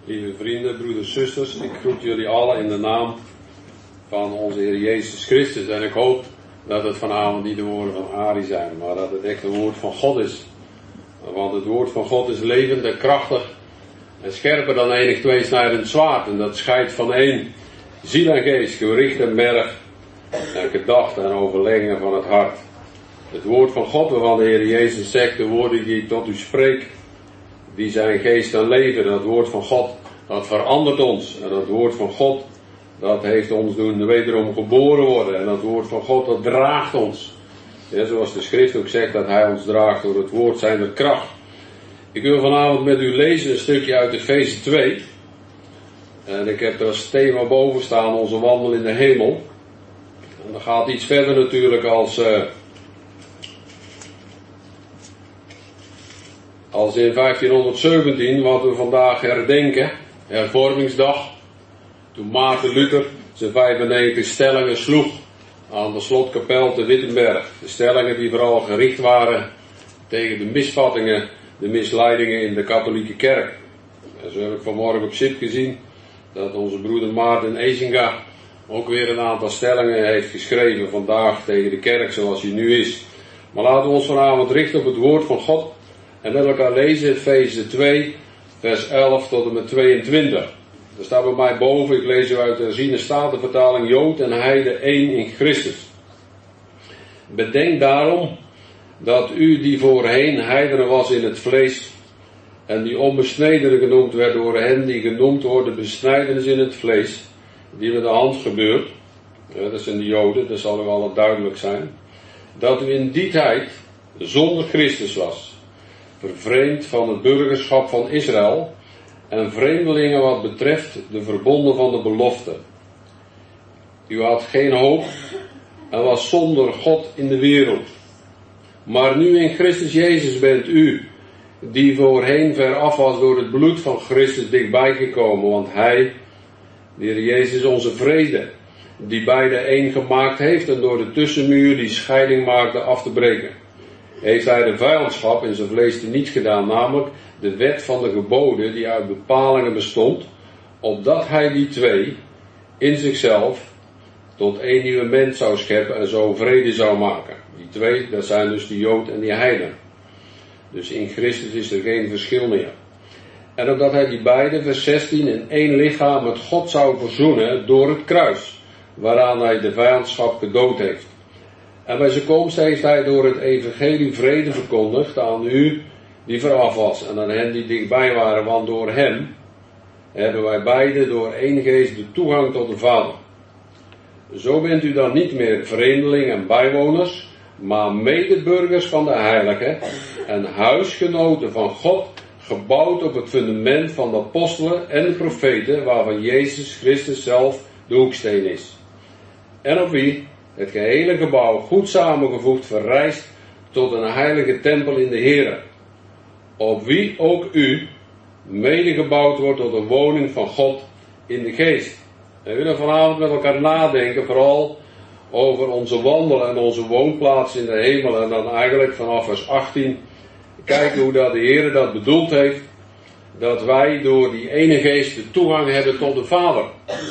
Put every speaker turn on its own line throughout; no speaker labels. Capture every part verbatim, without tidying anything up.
Lieve vrienden, broeders, zusters, ik groet jullie allen in de naam van onze Heer Jezus Christus. En ik hoop dat het vanavond niet de woorden van Arie zijn, maar dat het echt een woord van God is. Want het woord van God is levend en krachtig en scherper dan enig tweesnijdend zwaard. En dat scheidt van één ziel en geest, gewricht en merg en gedachten en overleggingen van het hart. Het woord van God waarvan de Heer Jezus zegt, de woorden die ik tot u spreek, die zijn geest en leven. Dat woord van God, dat verandert ons. En dat woord van God, dat heeft ons doen wederom geboren worden. En dat woord van God, dat draagt ons. Ja, zoals de schrift ook zegt, dat hij ons draagt door het woord zijner kracht. Ik wil vanavond met u lezen een stukje uit Efeze twee. En ik heb er als thema boven staan, onze wandel in de hemel. En dat gaat iets verder natuurlijk als... Uh, Als in vijftienhonderdzeventien, wat we vandaag herdenken, hervormingsdag, toen Maarten Luther zijn vijfennegentig stellingen sloeg aan de slotkapel te Wittenberg. De stellingen die vooral gericht waren tegen de misvattingen, de misleidingen in de katholieke kerk. En zo heb ik vanmorgen op zit gezien dat onze broeder Maarten Ezinga ook weer een aantal stellingen heeft geschreven vandaag tegen de kerk zoals die nu is. Maar laten we ons vanavond richten op het woord van God. En met elkaar lezen Efeze twee, vers elf tot en met tweeëntwintig. Er staat bij mij boven, ik lees u uit de herziene statenvertaling, Jood en Heide één in Christus. Bedenk daarom dat u die voorheen heidenen was in het vlees, en die onbesnedenen genoemd werd door hen die genoemd worden besnijdenis in het vlees, die met de hand gebeurt, ja, dat zijn de Joden, dat zal u al duidelijk zijn, dat u in die tijd zonder Christus was, vervreemd van het burgerschap van Israël en vreemdelingen wat betreft de verbonden van de belofte. U had geen hoop en was zonder God in de wereld. Maar nu in Christus Jezus bent u, die voorheen ver af was door het bloed van Christus dichtbij gekomen, want Hij, de Heer Jezus onze vrede, die beide één gemaakt heeft en door de tussenmuur die scheiding maakte af te breken, heeft hij de vijandschap in zijn vlees teniet gedaan, namelijk de wet van de geboden die uit bepalingen bestond, opdat hij die twee in zichzelf tot één nieuwe mens zou scheppen en zo vrede zou maken. Die twee, dat zijn dus de Jood en die heiden. Dus in Christus is er geen verschil meer. En opdat hij die beide, vers zestien, in één lichaam met God zou verzoenen door het kruis, waaraan hij de vijandschap gedood heeft. En bij zijn komst heeft hij door het evangelie vrede verkondigd aan u die veraf was en aan hen die dichtbij waren, want door hem hebben wij beide door één geest de toegang tot de Vader. Zo bent u dan niet meer vreemdeling en bijwoners, maar medeburgers van de heiligen en huisgenoten van God, gebouwd op het fundament van de apostelen en de profeten, waarvan Jezus Christus zelf de hoeksteen is. En op wie het gehele gebouw goed samengevoegd verrijst tot een heilige tempel in de Here, op wie ook u medegebouwd wordt tot een woning van God in de geest. En we willen vanavond met elkaar nadenken, vooral over onze wandel en onze woonplaats in de hemel, en dan eigenlijk vanaf vers achttien kijken hoe dat de Heer dat bedoeld heeft, dat wij door die ene geest de toegang hebben tot de Vader.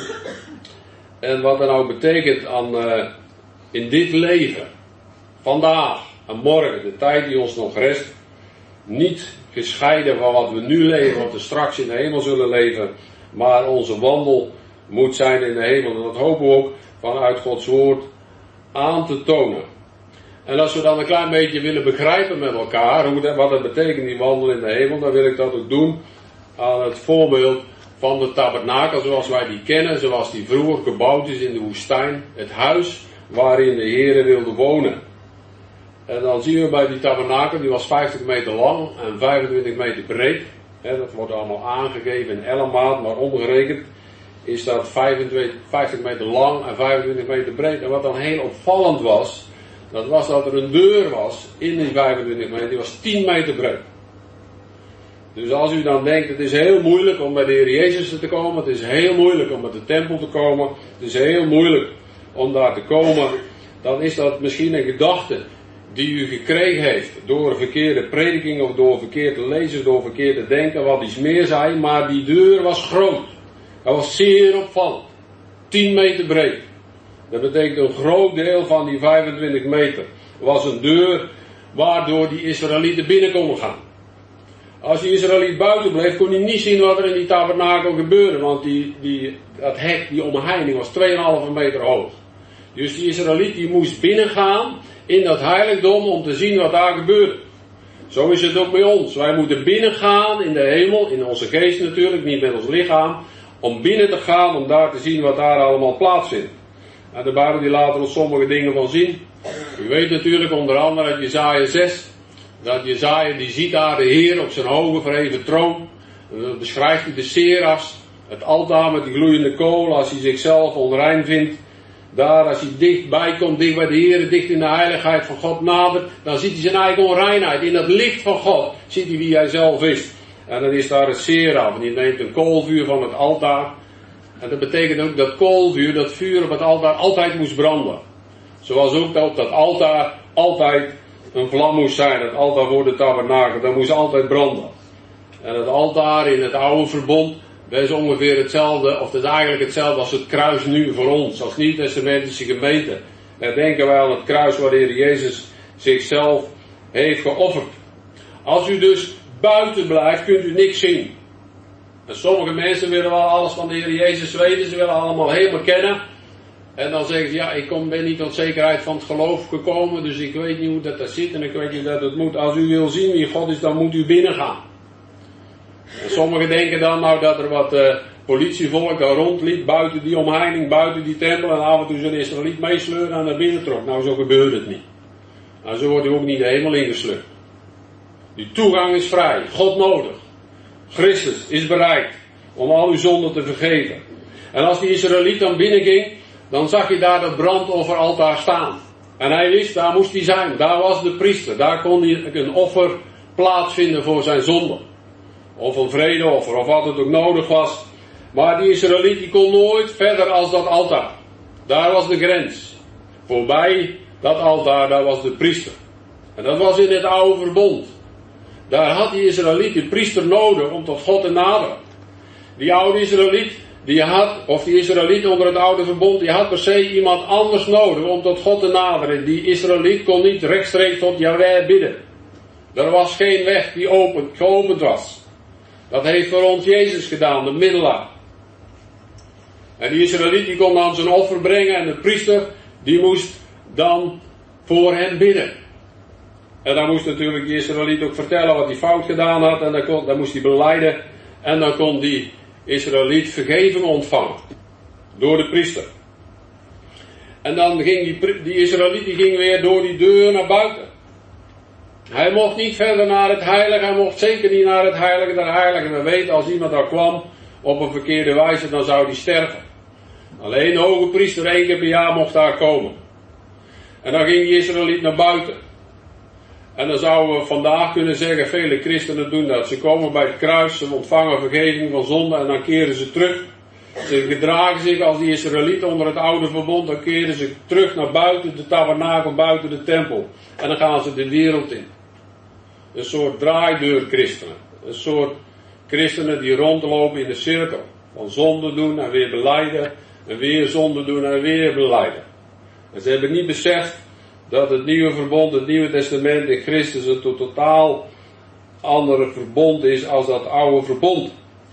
En wat dat nou betekent aan uh, in dit leven, vandaag en morgen, de tijd die ons nog rest, niet gescheiden van wat we nu leven, wat we straks in de hemel zullen leven, maar onze wandel moet zijn in de hemel. En dat hopen we ook vanuit Gods woord aan te tonen. En als we dan een klein beetje willen begrijpen met elkaar, hoe dat, wat dat betekent, die wandel in de hemel, dan wil ik dat ook doen aan het voorbeeld van de tabernakel zoals wij die kennen, zoals die vroeger gebouwd is in de woestijn, het huis waarin de Heere wilde wonen. En dan zien we bij die tabernakel, die was vijftig meter lang en vijfentwintig meter breed. He, dat wordt allemaal aangegeven in ellenmaat, maar omgerekend is dat vijfentwintig meter lang en vijfentwintig meter breed. En wat dan heel opvallend was, dat was dat er een deur was in die vijfentwintig meter, die was tien meter breed. Dus als u dan denkt, het is heel moeilijk om bij de Heer Jezus te komen, het is heel moeilijk om bij de tempel te komen, het is heel moeilijk om daar te komen, dan is dat misschien een gedachte die u gekregen heeft door verkeerde prediking of door verkeerde lezen, door verkeerde denken, wat iets meer zijn, maar die deur was groot. Dat was zeer opvallend. tien meter breed. Dat betekent een groot deel van die vijfentwintig meter was een deur waardoor die Israëlieten binnen konden gaan. Als die Israëliet buiten bleef, kon hij niet zien wat er in die tabernakel gebeurde, want die, die, dat hek, die omheining was twee komma vijf meter hoog. Dus die Israëliet die moest binnengaan in dat heiligdom om te zien wat daar gebeurde. Zo is het ook bij ons. Wij moeten binnengaan in de hemel, in onze geest natuurlijk, niet met ons lichaam, om binnen te gaan, om daar te zien wat daar allemaal plaatsvindt. En de Bijbel die laat ons sommige dingen van zien. U weet natuurlijk onder andere uit Jesaja zes, dat Jesaja die ziet daar de Heer op zijn hoge verheven troon. En dan beschrijft hij de Seras, het altaar met die gloeiende kool, als hij zichzelf onrein vindt. Daar, als hij dichtbij komt, dicht bij de Heer, dicht in de heiligheid van God nadert, dan ziet hij zijn eigen onreinheid. In dat licht van God ziet hij wie hij zelf is. En dan is daar het Seraf, en die neemt een koolvuur van het altaar. En dat betekent ook dat koolvuur, dat vuur op het altaar, altijd moest branden. Zoals ook dat op dat altaar altijd een vlam moest zijn. Het altaar voor de tabernakel, dat moest altijd branden. En het altaar in het oude verbond, dat is ongeveer hetzelfde, of dat is eigenlijk hetzelfde als het kruis nu voor ons, als niet-testamentische gemeente. Dan denken wij aan het kruis waar de Heer Jezus zichzelf heeft geofferd. Als u dus buiten blijft, kunt u niks zien. En sommige mensen willen wel alles van de Heer Jezus weten, ze willen allemaal helemaal kennen. En dan zeggen ze, ja, ik kom, ben niet tot zekerheid van het geloof gekomen, dus ik weet niet hoe dat daar zit en ik weet niet dat het moet. Als u wil zien wie God is, dan moet u binnen gaan. En sommigen denken dan nou dat er wat uh, politievolk daar rondliep, buiten die omheining, buiten die tempel, en af en toe zo'n Israëliet meesleuren en naar binnen trok. Nou, zo gebeurt het niet. Nou, zo wordt u ook niet de hemel ingesleurd. Die toegang is vrij, God nodig. Christus is bereid om al uw zonden te vergeven. En als die Israëliet dan binnenging, dan zag je daar dat brandofferaltaar staan. En hij wist, daar moest hij zijn. Daar was de priester. Daar kon hij een offer plaatsvinden voor zijn zonde. Of een vredeoffer, of wat het ook nodig was. Maar die Israëliet die kon nooit verder als dat altaar. Daar was de grens. Voorbij dat altaar, daar was de priester. En dat was in het oude verbond. Daar had die Israëliet de priester nodig om tot God te naderen. Die oude Israëliet, die had, of die Israëliet onder het oude verbond, die had per se iemand anders nodig om tot God te naderen. Die Israëliet kon niet rechtstreeks tot Jahweh bidden. Er was geen weg die open, geopend was. Dat heeft voor ons Jezus gedaan, de middelaar. En die Israëliet die kon dan zijn offer brengen en de priester die moest dan voor hem bidden. En dan moest natuurlijk die Israëliet ook vertellen wat hij fout gedaan had en dan, kon, dan moest hij belijden en dan kon die Israëliet vergeving ontvangen door de priester. En dan ging die, die Israëliet die ging weer door die deur naar buiten. Hij mocht niet verder naar het heilige, hij mocht zeker niet naar het heilige der heiligen. We weten, als iemand daar kwam op een verkeerde wijze, dan zou hij sterven. Alleen de hoge priester één keer per jaar mocht daar komen. En dan ging die Israëliet naar buiten. En dan zouden we vandaag kunnen zeggen, vele christenen doen dat. Ze komen bij het kruis, ze ontvangen vergeving van zonde en dan keren ze terug. Ze gedragen zich als die Israëlieten onder het oude verbond, dan keren ze terug naar buiten de tabernakel, buiten de tempel. En dan gaan ze de wereld in. Een soort draaideurchristenen. Een soort christenen die rondlopen in de cirkel. Van zonde doen en weer belijden. En weer zonde doen en weer belijden. En ze hebben niet beseft dat het nieuwe verbond, het nieuwe testament in Christus een totaal andere verbond is als dat oude verbond.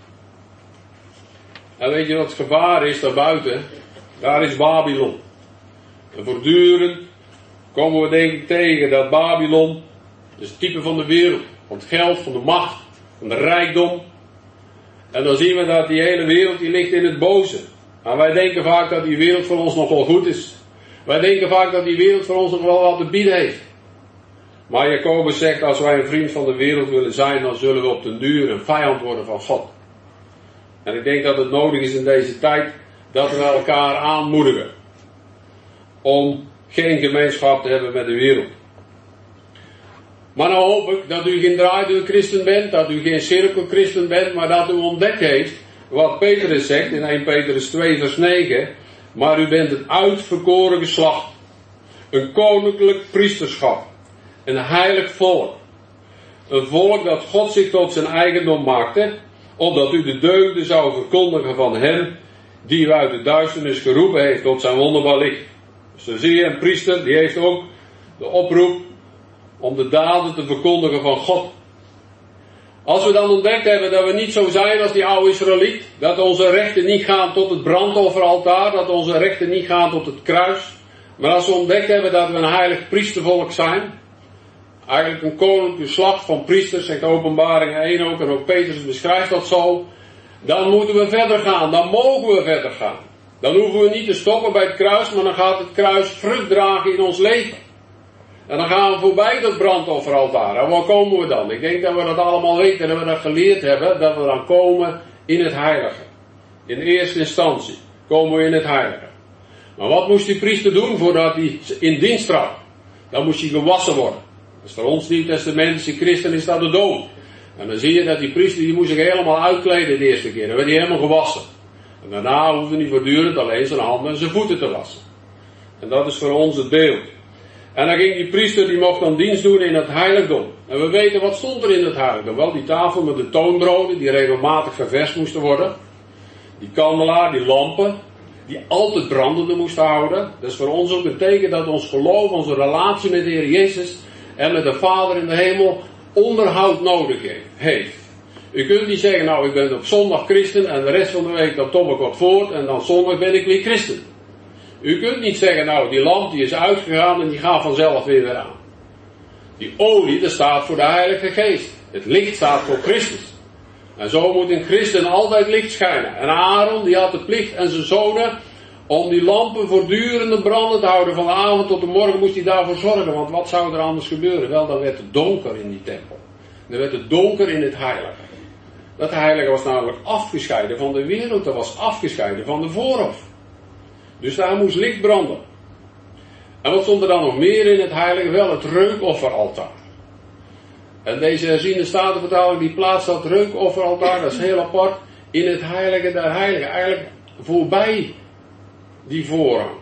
En weet je wat het gevaar is daarbuiten? Daar is Babylon. En voortdurend komen we denk ik tegen dat Babylon, dus het type van de wereld, van het geld, van de macht, van de rijkdom. En dan zien we dat die hele wereld die ligt in het boze. En wij denken vaak dat die wereld voor ons nog wel goed is. Wij denken vaak dat die wereld voor ons nog wel wat te bieden heeft. Maar Jacobus zegt, als wij een vriend van de wereld willen zijn, dan zullen we op den duur een vijand worden van God. En ik denk dat het nodig is in deze tijd dat we elkaar aanmoedigen om geen gemeenschap te hebben met de wereld. Maar nou hoop ik dat u geen draaideurchristen bent, dat u geen cirkelchristen bent, maar dat u ontdekt heeft wat Petrus zegt in eerste Petrus twee vers negen. Maar u bent een uitverkoren geslacht, een koninklijk priesterschap, Een heilig volk. Een volk dat God zich tot zijn eigendom maakte, opdat u de deugden zou verkondigen van hem die u uit de duisternis geroepen heeft tot zijn wonderbaar licht. Dus dan zie je een priester, die heeft ook de oproep om de daden te verkondigen van God. Als we dan ontdekt hebben dat we niet zo zijn als die oude Israëliet, dat onze rechten niet gaan tot het brandofferaltaar, dat onze rechten niet gaan tot het kruis, maar als we ontdekt hebben dat we een heilig priestervolk zijn, eigenlijk een koninklijk geslacht van priesters, zegt Openbaring één ook, en ook Petrus beschrijft dat zo, dan moeten we verder gaan, dan mogen we verder gaan. Dan hoeven we niet te stoppen bij het kruis, maar dan gaat het kruis vrucht dragen in ons leven. En dan gaan we voorbij dat brandofferaltaar. En waar komen we dan? Ik denk dat we dat allemaal weten en dat we dat geleerd hebben, dat we dan komen in het heilige. In eerste instantie komen we in het heilige. Maar wat moest die priester doen voordat hij in dienst trad? Dan moest hij gewassen worden. Dat is voor ons niet-testamentische christen is dat de dood. En dan zie je dat die priester, die moest zich helemaal uitkleden de eerste keer. Dan werd hij helemaal gewassen. En daarna hoefde hij voortdurend alleen zijn handen en zijn voeten te wassen. En dat is voor ons het beeld. En dan ging die priester, die mocht dan dienst doen in het heiligdom. En we weten, wat stond er in het heiligdom? Wel, die tafel met de toonbroden, die regelmatig ververst moesten worden. Die kandelaar, die lampen, die altijd brandende moesten houden. Dat is voor ons ook een teken dat ons geloof, onze relatie met de Heer Jezus en met de Vader in de hemel onderhoud nodig heeft. U kunt niet zeggen, nou ik ben op zondag christen en de rest van de week dan tom ik wat voort en dan zondag ben ik weer christen. U kunt niet zeggen, nou die lamp die is uitgegaan en die gaat vanzelf weer weer aan. Die olie, dat staat voor de Heilige Geest. Het licht staat voor Christus. En zo moet een christen altijd licht schijnen. En Aaron, die had de plicht en zijn zonen om die lampen voortdurend brandend te houden. Van de avond tot de morgen moest hij daarvoor zorgen. Want wat zou er anders gebeuren? Wel, dan werd het donker in die tempel. Dan werd het donker in het heilige. Dat heilige was namelijk afgescheiden van de wereld. Dat was afgescheiden van de voorhof. Dus daar moest licht branden. En wat stond er dan nog meer in het heilige? Wel, het reukofferaltaar. En deze herziende statenvertaling die plaatst dat reukofferaltaar, dat is heel apart, in het heilige der heiligen. Eigenlijk voorbij die voorhang.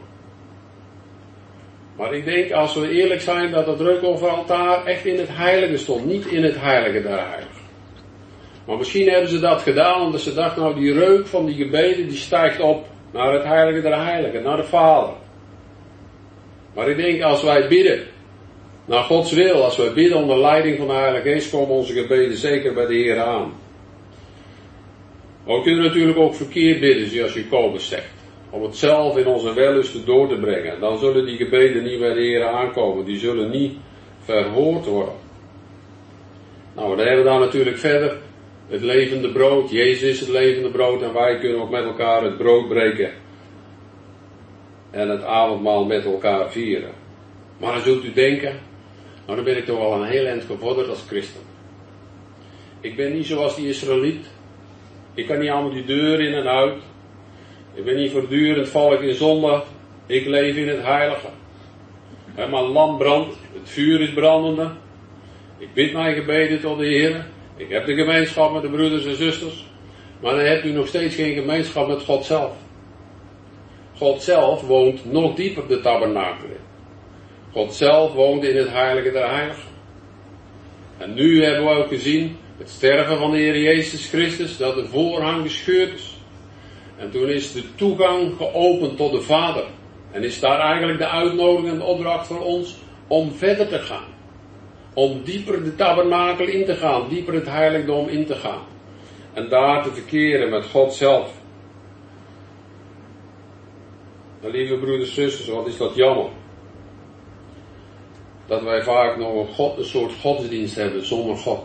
Maar ik denk, als we eerlijk zijn, dat het reukofferaltaar echt in het heilige stond. Niet in het heilige der heiligen. Maar misschien hebben ze dat gedaan omdat ze dachten, nou die reuk van die gebeden die stijgt op naar het heilige der heiligen, naar de Vader. Maar ik denk, als wij bidden naar Gods wil, als wij bidden onder leiding van de Heilige Geest, komen onze gebeden zeker bij de Heer aan. Maar we kunnen natuurlijk ook verkeerd bidden, zoals Jacobus zegt. Om het zelf in onze wellusten door te brengen. Dan zullen die gebeden niet bij de Heer aankomen. Die zullen niet verhoord worden. Nou, dan hebben we dan natuurlijk verder het levende brood. Jezus is het levende brood en wij kunnen ook met elkaar het brood breken. En het avondmaal met elkaar vieren. Maar dan zult u denken, nou dan ben ik toch wel een heel eind gevorderd als christen. Ik ben niet zoals die Israëliet. Ik kan niet allemaal die deur in en uit. Ik ben niet voortdurend val ik in zonde. Ik leef in het heilige. En mijn lamp brandt. Het vuur is brandende. Ik bid mijn gebeden tot de Heer. Ik heb de gemeenschap met de broeders en zusters. Maar dan hebt u nog steeds geen gemeenschap met God zelf. God zelf woont nog dieper de tabernakel in. God zelf woont in het heilige der heiligen. En nu hebben we ook gezien het sterven van de Heer Jezus Christus, dat de voorhang gescheurd is. En toen is de toegang geopend tot de Vader. En is daar eigenlijk de uitnodiging en de opdracht voor ons om verder te gaan. Om dieper de tabernakel in te gaan, dieper het heiligdom in te gaan. En daar te verkeren met God zelf. En lieve broeders en zusters, wat is dat jammer. Dat wij vaak nog een, God, een soort godsdienst hebben zonder God.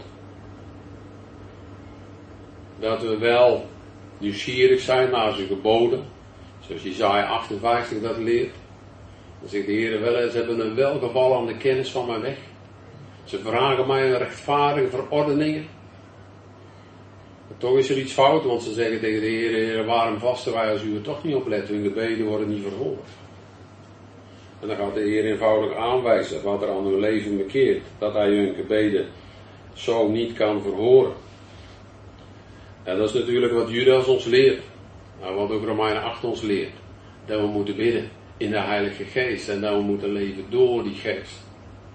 Dat we wel nieuwsgierig zijn naar zijn geboden. Zoals Jesaja achtenvijftig dat leert. Dan zegt de Heer wel eens, ze hebben een welgeval aan de kennis van mijn weg. Ze vragen mij een rechtvaardige verordeningen. Maar toch is er iets fout, want ze zeggen tegen de Heer, Heer, waarom vasten wij als u er toch niet op let? Hun gebeden worden niet verhoord. En dan gaat de Heer eenvoudig aanwijzen wat er aan hun leven bekeert. Dat hij hun gebeden zo niet kan verhoren. En dat is natuurlijk wat Judas ons leert. Nou, wat ook Romeinen acht ons leert. Dat we moeten bidden in de Heilige Geest. En dat we moeten leven door die Geest.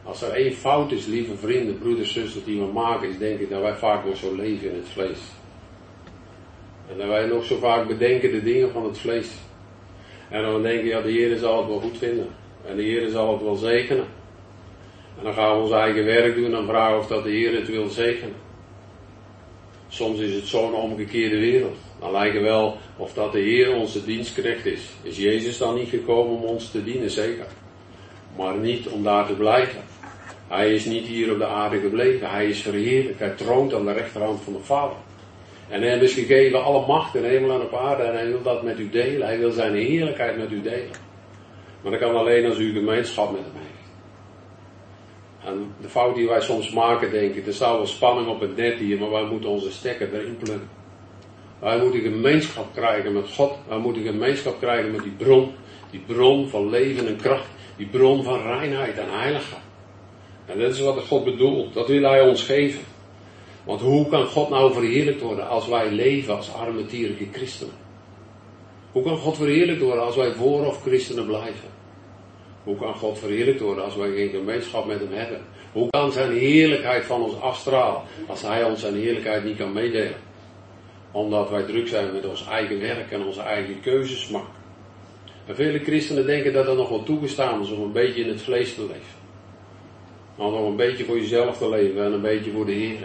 Als er één fout is, lieve vrienden, broeders, zusters, die we maken, is denk ik dat wij vaak nog zo leven in het vlees. En dat wij nog zo vaak bedenken de dingen van het vlees. En dan denken, ja, de Heer zal het wel goed vinden. En de Heer zal het wel zegenen. En dan gaan we ons eigen werk doen en vragen of dat de Heer het wil zegenen. Soms is het zo'n omgekeerde wereld. Dan lijkt het wel of dat de Heer onze dienstknecht is. Is Jezus dan niet gekomen om ons te dienen? Zeker. Maar niet om daar te blijven. Hij is niet hier op de aarde gebleven. Hij is verheerlijk. Hij troont aan de rechterhand van de Vader. En hij is gegeven alle macht in hemel en op aarde. En hij wil dat met u delen. Hij wil zijn heerlijkheid met u delen. Maar dat kan alleen als u gemeenschap met hem heeft. En de fout die wij soms maken, denk ik, er staat wel spanning op het net hier, maar wij moeten onze stekker erin plukken. Wij moeten gemeenschap krijgen met God. Wij moeten gemeenschap krijgen met die bron. Die bron van leven en kracht. Die bron van reinheid en heiligheid. En dat is wat God bedoelt. Dat wil hij ons geven. Want hoe kan God nou verheerlijkt worden als wij leven als armetierige christenen? Hoe kan God verheerlijkt worden als wij vooraf christenen blijven? Hoe kan God verheerlijkt worden als wij geen gemeenschap met hem hebben? Hoe kan zijn heerlijkheid van ons afstralen als hij ons zijn heerlijkheid niet kan meedelen? Omdat wij druk zijn met ons eigen werk en onze eigen keuzes maken. En vele christenen denken dat het nog wel toegestaan is om een beetje in het vlees te leven. Om nog een beetje voor jezelf te leven en een beetje voor de Heer.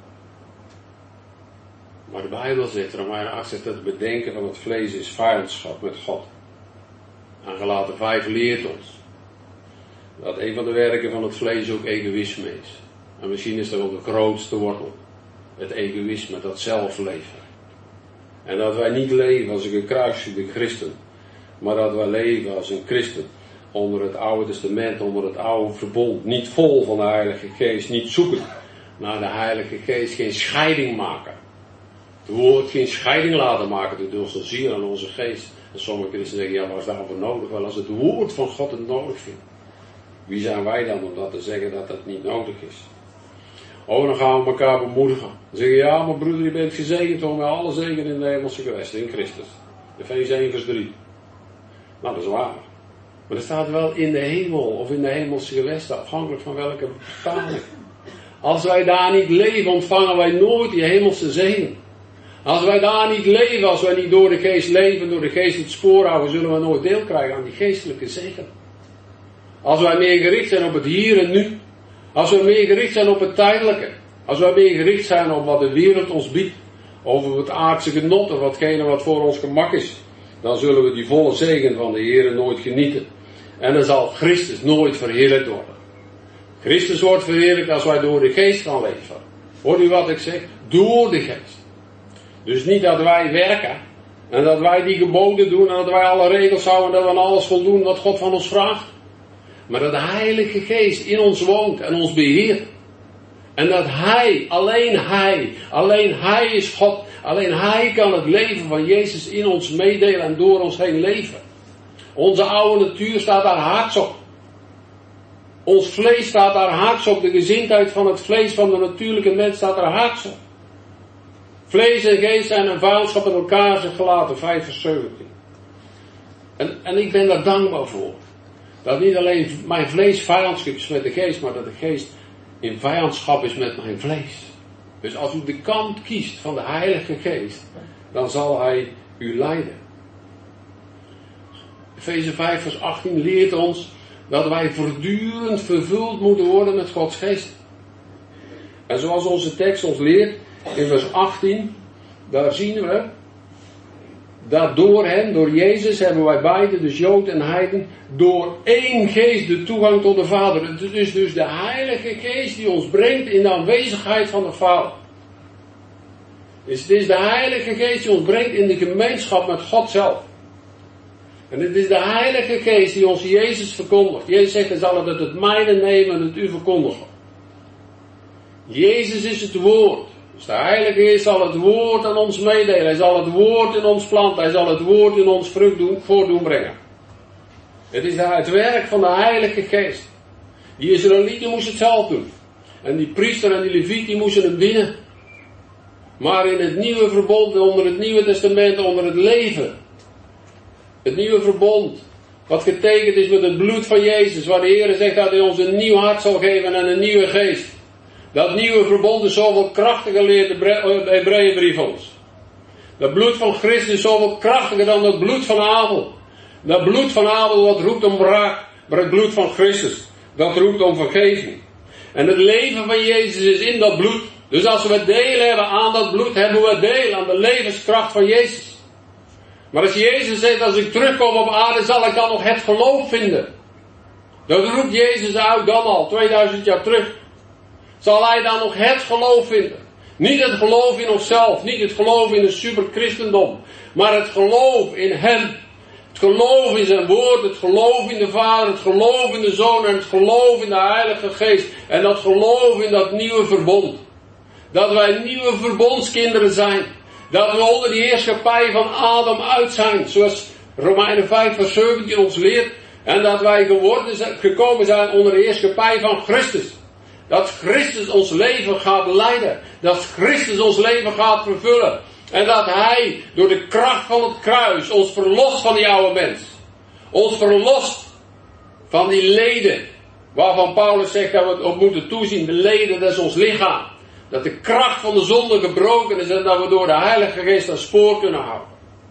Maar de Bijbel zegt, Romeinen acht zegt dat het bedenken van het vlees is vijandschap met God. En Galaten vijf leert ons dat een van de werken van het vlees ook egoïsme is. En misschien is dat wel de grootste wortel. Het egoïsme, dat zelfleven. En dat wij niet leven als een gekruisigde christen. Maar dat wij leven als een christen. Onder het Oude Testament, onder het oude verbond. Niet vol van de Heilige Geest. Niet zoeken naar de Heilige Geest. Geen scheiding maken. Het woord geen scheiding laten maken tussen onze ziel en onze geest. En sommige christenen zeggen, ja, wat is daarvoor nodig? Wel, als het woord van God het nodig vindt. Wie zijn wij dan om dat te zeggen dat dat niet nodig is? Oh, dan gaan we elkaar bemoedigen. Dan zeggen, ja, maar broeder, je bent gezegend om alle zegen in de hemelse gewesten, in Christus. Efeze één vers drie. Nou, dat is waar. Maar er staat wel in de hemel of in de hemelse gewesten, afhankelijk van welke vertaling. Als wij daar niet leven, ontvangen wij nooit die hemelse zegen. Als wij daar niet leven, als wij niet door de geest leven, door de geest het spoor houden, zullen we nooit deel krijgen aan die geestelijke zegen. Als wij meer gericht zijn op het hier en nu. Als we meer gericht zijn op het tijdelijke. Als wij meer gericht zijn op wat de wereld ons biedt. Over het aardse genot of watgene wat voor ons gemak is. Dan zullen we die volle zegen van de Heer nooit genieten. En dan zal Christus nooit verheerlijkt worden. Christus wordt verheerlijkt als wij door de geest gaan leven. Hoort u wat ik zeg? Door de geest. Dus niet dat wij werken. En dat wij die geboden doen. En dat wij alle regels houden. En dat we aan alles voldoen wat God van ons vraagt. Maar dat de Heilige Geest in ons woont en ons beheert. En dat Hij, alleen Hij, alleen Hij is God. Alleen Hij kan het leven van Jezus in ons meedelen en door ons heen leven. Onze oude natuur staat daar haaks op. Ons vlees staat daar haaks op. De gezindheid van het vlees van de natuurlijke mens staat daar haaks op. Vlees en geest zijn een vijandschap in elkaar zijn gelaten. vijf vers zeventien. En, en ik ben daar dankbaar voor. Dat niet alleen mijn vlees vijandschap is met de geest, maar dat de geest in vijandschap is met mijn vlees. Dus als u de kant kiest van de Heilige Geest, dan zal Hij u leiden. Efeze vijf vers achttien leert ons dat wij voortdurend vervuld moeten worden met Gods Geest. En zoals onze tekst ons leert, in vers achttien, daar zien we dat door hem, door Jezus, hebben wij beiden, dus Jood en Heiden, door één geest de toegang tot de Vader. Het is dus de Heilige Geest die ons brengt in de aanwezigheid van de Vader. Dus het is de Heilige Geest die ons brengt in de gemeenschap met God zelf. En het is de Heilige Geest die ons Jezus verkondigt. Jezus zegt, hij zal het het mijne nemen en het u verkondigen. Jezus is het woord. Dus de Heilige Geest zal het woord aan ons meedelen. Hij zal het woord in ons planten. Hij zal het woord in ons vrucht doen, voortdoen brengen. Het is het werk van de Heilige Geest. Die Israëlieten moesten het zelf doen. En die priester en die leviet die moesten hem dienen. Maar in het nieuwe verbond, onder het nieuwe testament, onder het leven. Het nieuwe verbond. Wat getekend is met het bloed van Jezus. Waar de Heer zegt dat hij ons een nieuw hart zal geven en een nieuwe geest. Dat nieuwe verbond is zoveel krachtiger, leert de Hebreeënbrief ons. Dat bloed van Christus is zoveel krachtiger dan het bloed van Abel. Dat bloed van Abel dat roept om wraak. Maar het bloed van Christus, dat roept om vergeving. En het leven van Jezus is in dat bloed. Dus als we deel hebben aan dat bloed, hebben we deel aan de levenskracht van Jezus. Maar als Jezus zegt, als ik terugkom op aarde, zal ik dan nog het geloof vinden. Dat roept Jezus uit dan al, tweeduizend jaar terug. Zal hij dan nog het geloof vinden? Niet het geloof in onszelf, niet het geloof in een superchristendom, maar het geloof in hem. Het geloof in zijn woord, het geloof in de Vader, het geloof in de Zoon en het geloof in de Heilige Geest. En dat geloof in dat nieuwe verbond. Dat wij nieuwe verbondskinderen zijn. Dat we onder die heerschappij van Adam uit zijn. Zoals Romeinen vijf vers zeventien ons leert. En dat wij geworden zijn, gekomen zijn onder de heerschappij van Christus. Dat Christus ons leven gaat leiden. Dat Christus ons leven gaat vervullen. En dat hij door de kracht van het kruis ons verlost van die oude mens. Ons verlost van die leden. Waarvan Paulus zegt dat we het op moeten toezien. De leden, dat is ons lichaam. Dat de kracht van de zonde gebroken is en dat we door de Heilige Geest een spoor kunnen houden.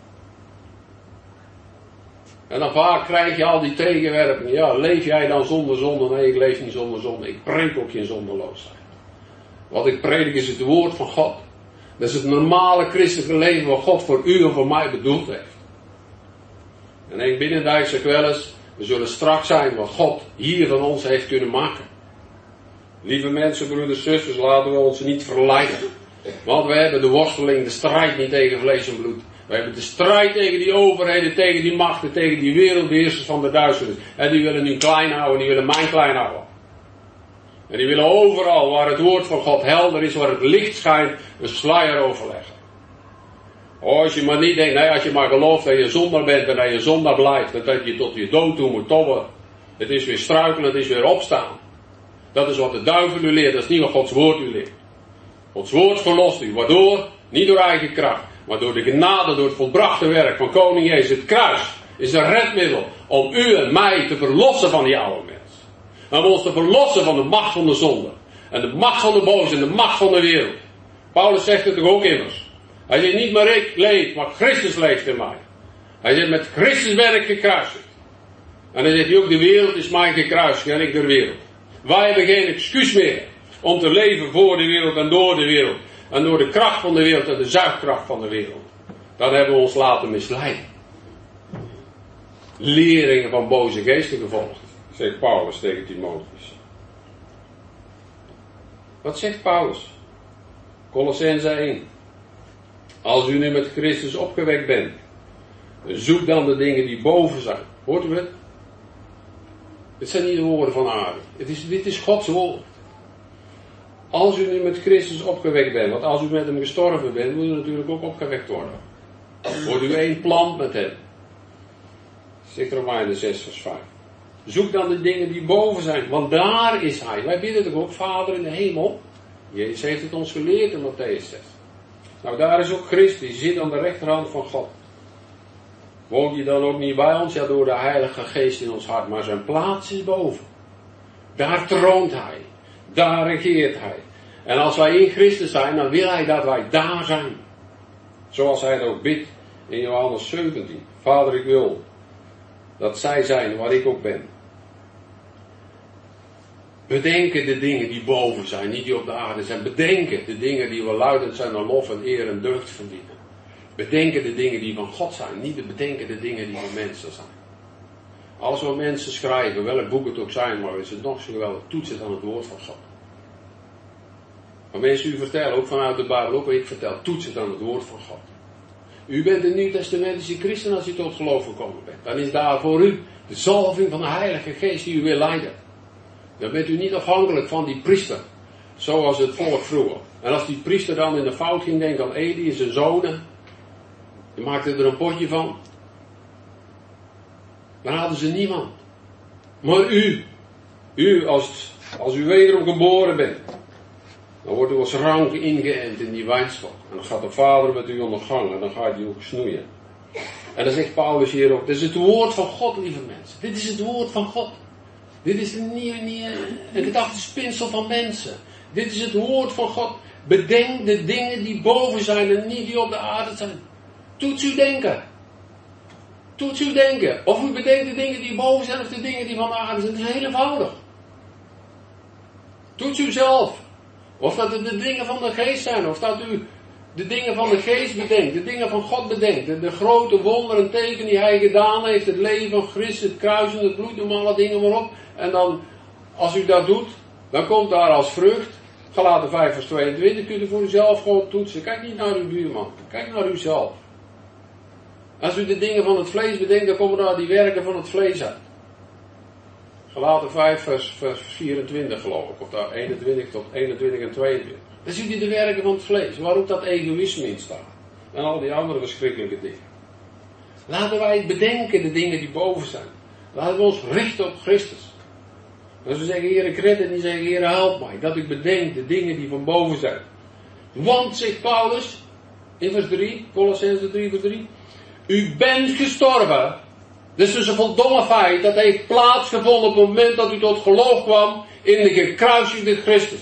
En dan vaak krijg je al die tegenwerpingen. Ja, leef jij dan zonder zonde? Nee, ik leef niet zonder zonde. Ik predik ook geen zonderloosheid. Wat ik predik is het woord van God. Dat is het normale christelijke leven wat God voor u en voor mij bedoeld heeft. En ik binnendijk zeg wel eens, we zullen straks zijn wat God hier van ons heeft kunnen maken. Lieve mensen, broeders, zusters, laten we ons niet verleiden. Want we hebben de worsteling, de strijd niet tegen vlees en bloed. We hebben de strijd tegen die overheden, tegen die machten, tegen die wereldbeheersers van de duisternis. En die willen nu klein houden, die willen mijn klein houden. En die willen overal waar het woord van God helder is, waar het licht schijnt, een sluier overleggen. Oh, als je maar niet denkt, nee, als je maar gelooft dat je zondaar bent en dat je zondaar blijft, en dat je tot je dood toe moet tobben. Het is weer struikelen, het is weer opstaan. Dat is wat de duivel u leert, dat is niet wat Gods woord u leert. Gods woord verlost u, waardoor? Niet door eigen kracht, maar door de genade, door het volbrachte werk van koning Jezus. Het kruis is een redmiddel om u en mij te verlossen van die oude mens. Om ons te verlossen van de macht van de zonde. En de macht van de boze en de macht van de wereld. Paulus zegt het toch ook immers. Hij zegt niet maar ik leef, maar Christus leeft in mij. Hij zegt met Christus ben ik gekruisigd. En dan zegt hij ook de wereld is mij gekruisigd en ik de wereld. Wij hebben geen excuus meer om te leven voor de wereld en door de wereld. En door de kracht van de wereld en de zuigkracht van de wereld. Dat hebben we ons laten misleiden. Leringen van boze geesten gevolgd, zegt Paulus tegen Timotheus. Wat zegt Paulus? Colossense één. Als u nu met Christus opgewekt bent, zoek dan de dingen die boven zijn. Hoort u het? Het zijn niet de woorden van aarde. Het is, dit is Gods woord. Als u nu met Christus opgewekt bent, want als u met hem gestorven bent, moet u natuurlijk ook opgewekt worden. Wordt u één plant met hem. Zegt Romeinen zes vers vijf. Zoek dan de dingen die boven zijn, want daar is hij. Wij bidden toch ook Vader in de hemel. Jezus heeft het ons geleerd in Mattheüs zes. Nou, daar is ook Christus, die zit aan de rechterhand van God. Woont hij dan ook niet bij ons? Ja, door de Heilige Geest in ons hart, maar zijn plaats is boven. Daar troont hij. Daar regeert hij. En als wij in Christus zijn, dan wil hij dat wij daar zijn. Zoals hij het ook bidt in Johannes zeventien. Vader, ik wil dat zij zijn waar ik ook ben. Bedenken de dingen die boven zijn, niet die op de aarde zijn. Bedenken de dingen die wel luidend zijn naar lof en eer en deugd verdienen. Bedenken de dingen die van God zijn, niet de bedenken de dingen die van mensen zijn. Als we mensen schrijven, welk boek het ook zijn, maar is het nog zo geweldig, toets het aan het woord van God. Maar mensen u vertellen, ook vanuit de Bijbel, ook wat ik vertel, toets het aan het woord van God. U bent een nieuwtestamentische christen als u tot geloof gekomen bent. Dan is daar voor u de zalving van de Heilige Geest die u wil leiden. Dan bent u niet afhankelijk van die priester, zoals het volk vroeger. En als die priester dan in de fout ging denken aan Eli en zijn zonen, die maakte er een potje van. Dan hadden ze niemand. Maar u, u als, als u wederom geboren bent, dan wordt u als rank ingeënt in die wijnstok. En dan gaat de Vader met u aan de gang en dan gaat hij u ook snoeien. En dan zegt Paulus hier ook, dit is het woord van God, lieve mensen. Dit is het woord van God. Dit is een, nieuwe, nieuwe, een gedachtespinsel van mensen. Dit is het woord van God. Bedenk de dingen die boven zijn en niet die op de aarde zijn. Toets uw denken. Toets uw denken. Of u bedenkt de dingen die boven zijn of de dingen die van de aarde zijn. Het is heel eenvoudig. Toets u zelf. Of dat het de dingen van de geest zijn. Of dat u de dingen van de geest bedenkt. De dingen van God bedenkt. De, de grote wonderen en tekenen die hij gedaan heeft. Het leven van Christus, het kruis en het bloed. Noem alle dingen maar op. En dan, als u dat doet, dan komt daar als vrucht. Galaten vijf vers tweeëntwintig. Kunt u voor uzelf gewoon toetsen. Kijk niet naar uw buurman. Kijk naar uzelf. Als u de dingen van het vlees bedenkt, dan komen daar die werken van het vlees uit. Galaten vijf vers, vers vierentwintig geloof ik. Of daar eenentwintig tot eenentwintig en tweeëntwintig. Dan ziet u de werken van het vlees. Waar ook dat egoïsme in staat. En al die andere verschrikkelijke dingen. Laten wij bedenken de dingen die boven zijn. Laten we ons richten op Christus. Als we zeggen, Heer, ik red het, niet zeggen, Heer, help mij. Dat ik bedenk de dingen die van boven zijn. Want, zegt Paulus, in vers drie, Colossenzen drie vers drie. U bent gestorven. Dus het is een voldomme feit. Dat heeft plaatsgevonden op het moment dat u tot geloof kwam in de gekruisigde Christus.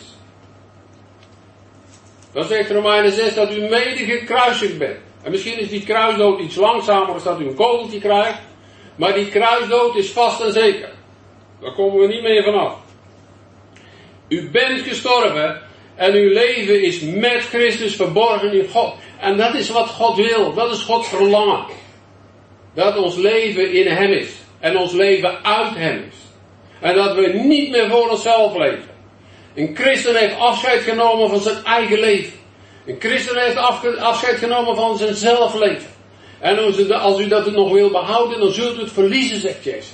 Dan zegt Romeinen zes dat u mede gekruisigd bent. En misschien is die kruisdood iets langzamer als dat u een kogeltje krijgt. Maar die kruisdood is vast en zeker. Daar komen we niet meer vanaf. U bent gestorven en uw leven is met Christus verborgen in God. En dat is wat God wil. Dat is Gods verlangen. Dat ons leven in Hem is. En ons leven uit Hem is. En dat we niet meer voor onszelf leven. Een christen heeft afscheid genomen van zijn eigen leven. Een christen heeft afscheid genomen van zijn zelfleven. En als u dat nog wil behouden, dan zult u het verliezen, zegt Jezus.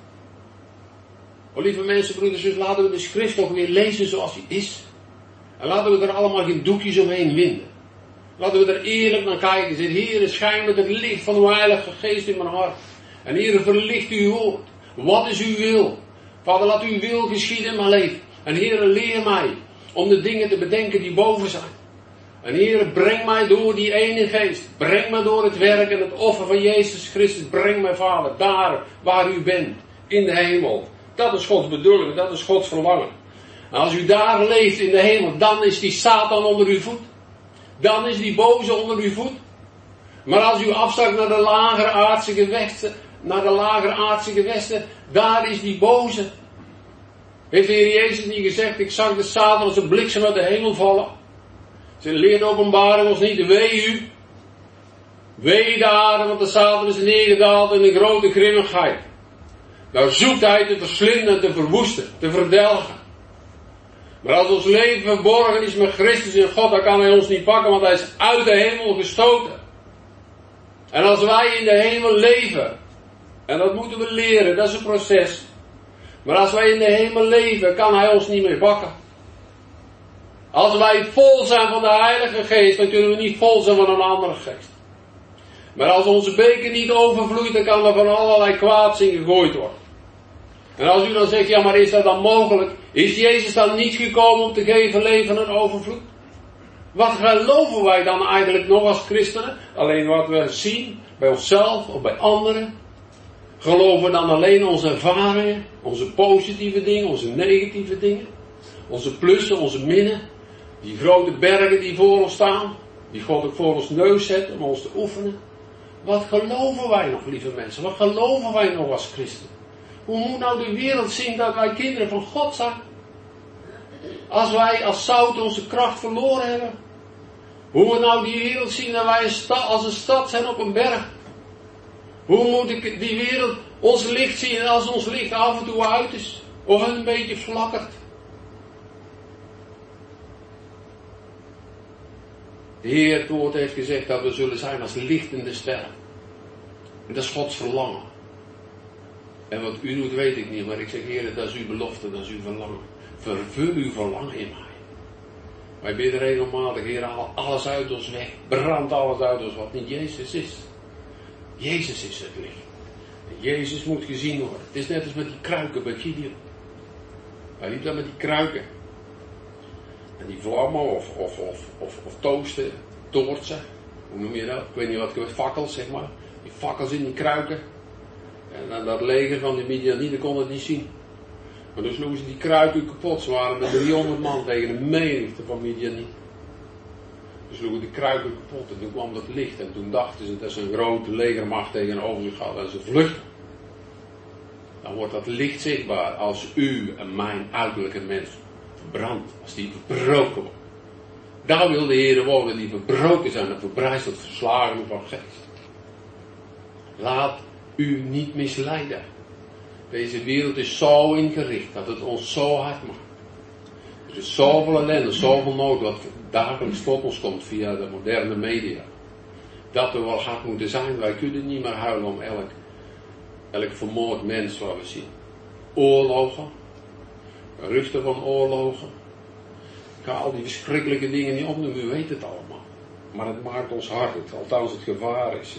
O lieve mensen, broeders, dus laten we de schrift toch weer lezen zoals die is. En laten we er allemaal geen doekjes omheen winden. Laten we er eerlijk naar kijken. Zeg, Heer, schijn met het licht van uw Heilige Geest in mijn hart. En Heer, verlicht uw woord. Wat is uw wil? Vader, laat uw wil geschieden in mijn leven. En Heer, leer mij om de dingen te bedenken die boven zijn. En Heer, breng mij door die ene geest. Breng mij door het werk en het offer van Jezus Christus. Breng mij, Vader, daar waar u bent. In de hemel. Dat is Gods bedoeling. Dat is Gods verlangen. En als u daar leeft in de hemel, dan is die Satan onder uw voet. Dan is die boze onder uw voet. Maar als u afzakt naar de lagere aardse gewesten, naar de lagere aardse gewesten, daar is die boze. Heeft de Heer Jezus niet gezegd, ik zag de Satan als een bliksem uit de hemel vallen. Ze leert openbaring ons niet, wee u. Wee de aarde, want de Satan is neergedaald in een grote grimmigheid. Daar zoekt hij te verslinden, te verwoesten, te verdelgen. Maar als ons leven verborgen is met Christus in God, dan kan hij ons niet pakken, want hij is uit de hemel gestoten. En als wij in de hemel leven, en dat moeten we leren, dat is een proces. Maar als wij in de hemel leven, kan hij ons niet meer pakken. Als wij vol zijn van de Heilige Geest, dan kunnen we niet vol zijn van een andere geest. Maar als onze beker niet overvloeit, dan kan er van allerlei kwaads in gegooid worden. En als u dan zegt, ja maar is dat dan mogelijk? Is Jezus dan niet gekomen om te geven leven en overvloed? Wat geloven wij dan eigenlijk nog als christenen? Alleen wat we zien, bij onszelf of bij anderen. Geloven we dan alleen onze ervaringen, onze positieve dingen, onze negatieve dingen? Onze plussen, onze minnen, die grote bergen die voor ons staan, die God ook voor ons neus zet om ons te oefenen. Wat geloven wij nog, lieve mensen? Wat geloven wij nog als christenen? Hoe moet nou de wereld zien dat wij kinderen van God zijn? Als wij als zout onze kracht verloren hebben. Hoe moet nou die wereld zien dat wij een stad, als een stad zijn op een berg? Hoe moet ik die wereld ons licht zien als ons licht af en toe uit is? Of een beetje flakkert? De Heer, het woord heeft gezegd dat we zullen zijn als lichtende sterren. En dat is Gods verlangen. En wat u doet weet ik niet, maar ik zeg Heer, dat is uw belofte, dat is uw verlangen. Vervul uw verlangen in mij. Wij bidden regelmatig, Heer, haal alles uit ons weg. Brand alles uit ons wat niet Jezus is. Jezus is het licht. En Jezus moet gezien worden. Het is net als met die kruiken bij Gideon. Hij liep daar met die kruiken. En die vlammen of, of, of, of, of toosten, toortsen. Hoe noem je dat? Ik weet niet wat ik weet, fakkels zeg maar. Die fakkels in die kruiken. En dat leger van de Midianieten kon het niet zien. Maar dus sloegen ze die kruiken kapot. Ze waren met driehonderd man tegen een menigte van Midianieten. Ze sloegen die kruiken kapot en toen kwam dat licht. En toen dachten ze dat ze een grote legermacht tegenover zich hadden en ze vluchten. Dan wordt dat licht zichtbaar als u en mijn uiterlijke mens verbrandt. Als die verbroken wordt. Daar wil de Heer wonen die verbroken zijn en verbrijzeld, verslagen van geest. Laat u niet misleiden. Deze wereld is zo ingericht dat het ons zo hard maakt. Er is zoveel ellende, zoveel nood wat dagelijks tot ons komt via de moderne media. Dat we wel hard moeten zijn. Wij kunnen niet meer huilen om elk, elk vermoord mens wat we zien. Oorlogen. Geruchten van oorlogen. Ik ga al die verschrikkelijke dingen niet opnoemen. U weet het allemaal. Maar het maakt ons hard. Althans het gevaar is hier.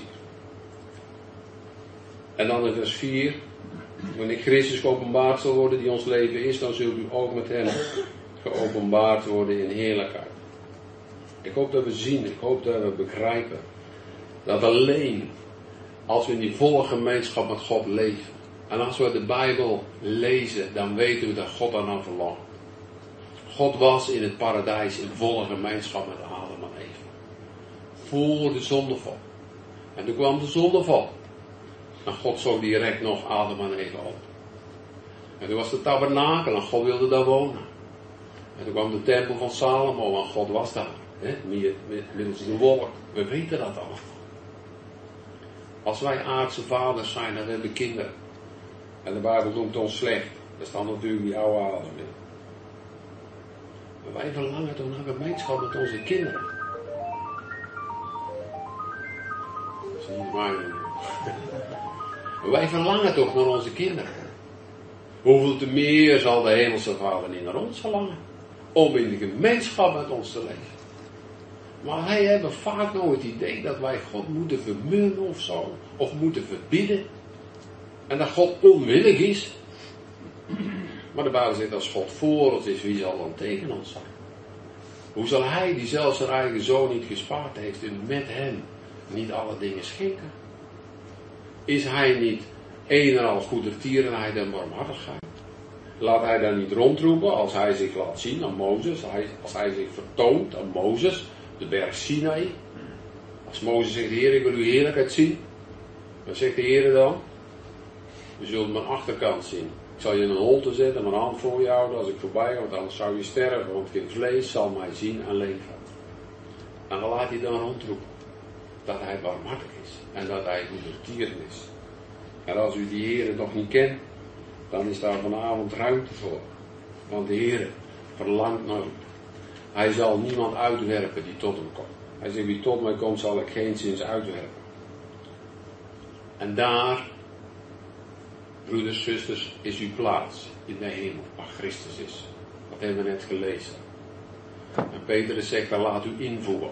En dan in vers vier. Wanneer Christus geopenbaard zal worden die ons leven is, dan zult u ook met hem geopenbaard worden in heerlijkheid. Ik hoop dat we zien, ik hoop dat we begrijpen, dat alleen als we in die volle gemeenschap met God leven, en als we de Bijbel lezen, dan weten we dat God daarna verlangt. God was in het paradijs in volle gemeenschap met Adam en Eva. Voor de zondeval. En toen kwam de zondeval. En God zocht direct nog Adam en Eva op. En toen was de tabernakel en God wilde daar wonen. En toen kwam de tempel van Salomo en God was daar. Hè, middels de wolk. We weten dat allemaal. Als wij aardse vaders zijn en we hebben kinderen. En de Bijbel noemt ons slecht. Dat staat natuurlijk die oude Adam in. Maar wij verlangen toch naar gemeenschap met onze kinderen. Dat is niet mijn. Wij verlangen toch naar onze kinderen. Hoeveel te meer zal de hemelse Vader niet naar ons verlangen. Om in de gemeenschap met ons te leven. Maar wij hebben vaak nog het idee dat wij God moeten vermunnen of zo. Of moeten verbieden. En dat God onwillig is. Maar de Bijbel zegt als God voor ons is, wie zal dan tegen ons zijn? Hoe zal hij die zelfs zijn eigen zoon niet gespaard heeft en met hem niet alle dingen schenken? Is hij niet een en al goedertierenheid en barmhartigheid? Laat hij dan niet rondroepen als hij zich laat zien aan Mozes, als hij zich vertoont aan Mozes, de berg Sinai. Als Mozes zegt, Heer, ik wil uw heerlijkheid zien. Wat zegt de Heer dan? Je zult mijn achterkant zien. Ik zal je in een holte zetten, mijn hand voor je houden als ik voorbij ga, want anders zou je sterven, want geen vlees zal mij zien en leven. En dan laat hij dan rondroepen dat hij barmhartig is en dat hij goedertieren is. En als u die Heer nog niet kent, dan is daar vanavond ruimte voor. Want de Heer verlangt naar u. Hij zal niemand uitwerpen die tot hem komt. Hij zegt, wie tot mij komt zal ik geen zins uitwerpen. En daar, broeders, zusters, is uw plaats in de hemel, waar Christus is. Dat hebben we net gelezen. En Petrus zegt, dan laat u invoeren.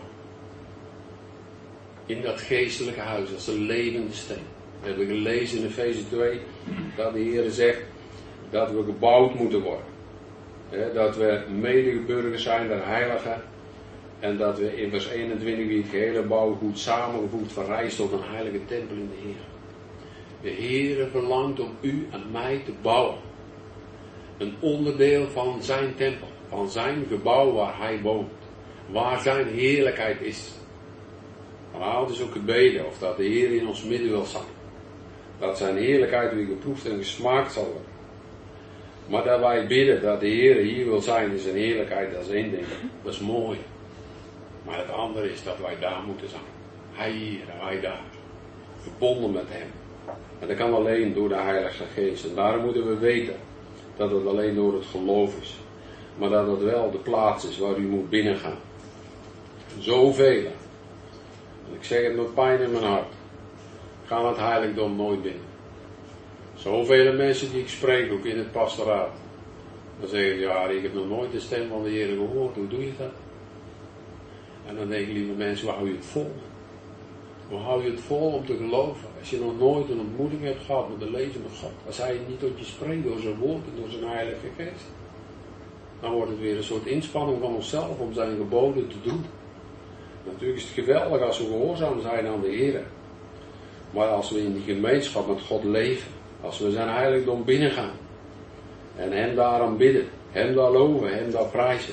In dat geestelijke huis, als een levende steen. We hebben gelezen in Efeze twee, dat de Heer zegt dat we gebouwd moeten worden. He, dat we medeburgers zijn der heiligen. En dat we in vers eenentwintig wie het gehele bouwgoed samengevoegd verrijst tot een heilige tempel in de Heer. De Heer verlangt om u en mij te bouwen. Een onderdeel van zijn tempel, van zijn gebouw waar hij woont. Waar zijn heerlijkheid is. Vanavond is ook gebeden of dat de Heer in ons midden wil zijn. Dat zijn heerlijkheid weer geproefd en gesmaakt zal worden. Maar dat wij bidden dat de Heer hier wil zijn in zijn heerlijkheid, dat is één ding. Dat is mooi. Maar het andere is dat wij daar moeten zijn. Hij hier, wij daar. Verbonden met hem. En dat kan alleen door de Heilige Geest. En daarom moeten we weten dat het alleen door het geloof is. Maar dat het wel de plaats is waar u moet binnengaan. Zoveel. En ik zeg het met pijn in mijn hart. Gaan het heiligdom nooit binnen. Zoveel mensen die ik spreek, ook in het pastoraat. Dan zeggen ze, ja, ik heb nog nooit de stem van de Heer gehoord. Hoe doe je dat? En dan denk ik, lieve mensen, hoe hou je het vol? Hoe hou je het vol om te geloven? Als je nog nooit een ontmoeting hebt gehad met de levende God. Als hij niet tot je spreekt door zijn woord en door zijn Heilige Geest. Dan wordt het weer een soort inspanning van onszelf om zijn geboden te doen. Natuurlijk is het geweldig als we gehoorzaam zijn aan de Heer. Maar als we in die gemeenschap met God leven, als we zijn heiligdom binnengaan en hem daarom bidden, hem daar loven, hem daar prijzen,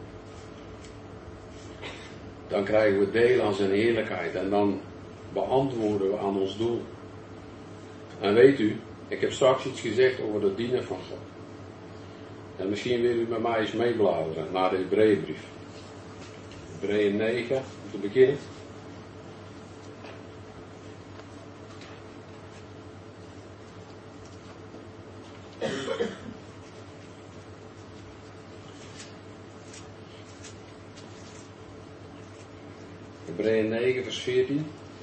dan krijgen we deel aan zijn heerlijkheid en dan beantwoorden we aan ons doel. En weet u, ik heb straks iets gezegd over het dienen van God. En misschien wil u met mij eens meebladeren naar de Hebreeënbrief. Hebreeën negen, om te beginnen. Hebreeën negen, vers veertien.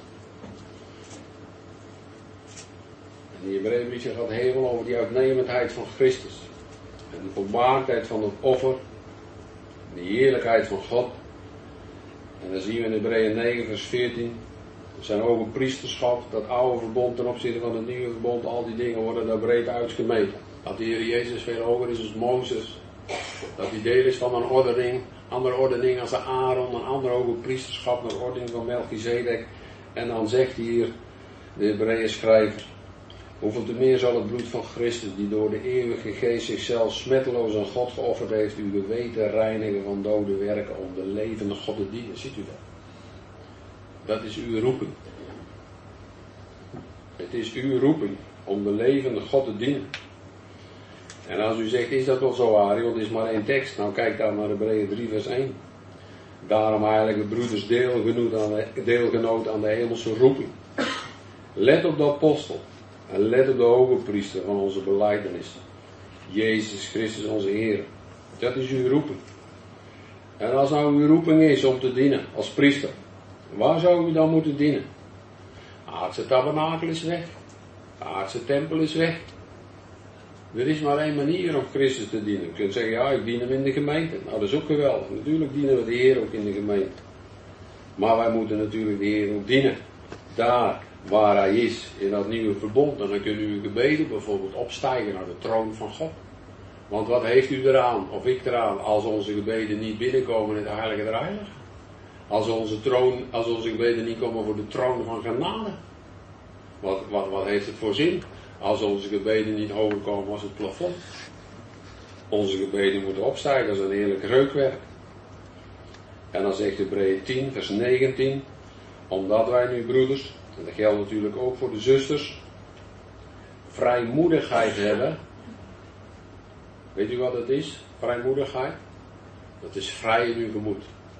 En die Hebreeënbrief gaat heel veel over die uitnemendheid van Christus. En de volmaaktheid van het offer. De heerlijkheid van God. En dan zien we in Hebreeën negen, vers veertien. Zijn hoge priesterschap, dat oude verbond ten opzichte van het nieuwe verbond, al die dingen worden daar breed uitgemeten. Dat de Heer Jezus veel hoger is als Mozes. Dat hij deel is van een ordening, andere ordening als de Aaron, een andere hoge priesterschap, naar de ordening van Melchizedek. En dan zegt hier de Hebreeën schrijver: hoeveel te meer zal het bloed van Christus, die door de eeuwige geest zichzelf smetteloos aan God geofferd heeft, uw geweten reinigen van dode werken om de levende God te dienen. Ziet u dat? Dat is uw roeping. Het is uw roeping om de levende God te dienen. En als u zegt, is dat wel zo, Arie, want het is maar één tekst. Nou, kijk dan naar Hebreeën drie, vers één. Daarom heilige broeders, deelgenoot aan de, deelgenoot aan de hemelse roeping. Let op de apostel. En let op de hoge priester van onze belijdenis. Jezus Christus onze Heer. Dat is uw roeping. En als nou uw roeping is om te dienen als priester, waar zou u dan moeten dienen? De aardse tabernakel is weg. De aardse tempel is weg. Er is maar één manier om Christus te dienen. Je kunt zeggen, ja, ik dien hem in de gemeente. Nou, dat is ook geweldig. Natuurlijk dienen we de Heer ook in de gemeente. Maar wij moeten natuurlijk de Heer ook dienen. Daar waar hij is, in dat nieuwe verbond. En dan kunnen uw gebeden bijvoorbeeld opstijgen naar de troon van God. Want wat heeft u eraan, of ik eraan, als onze gebeden niet binnenkomen in het heilige der heiligen? Als onze, troon, als onze gebeden niet komen voor de troon van genade. Wat, wat, wat heeft het voor zin? Als onze gebeden niet hoger komen als het plafond. Onze gebeden moeten opstijgen, dat is een heerlijk reukwerk. En dan zegt Hebreeën tien, vers negentien. Omdat wij nu, broeders, en dat geldt natuurlijk ook voor de zusters, vrijmoedigheid hebben. Weet u wat dat is? Vrijmoedigheid? Dat is vrij in uw gemoed.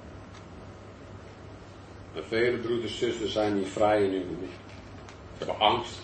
En vele broeders en zusters zijn niet vrij in hun gemoed. Ze hebben angst.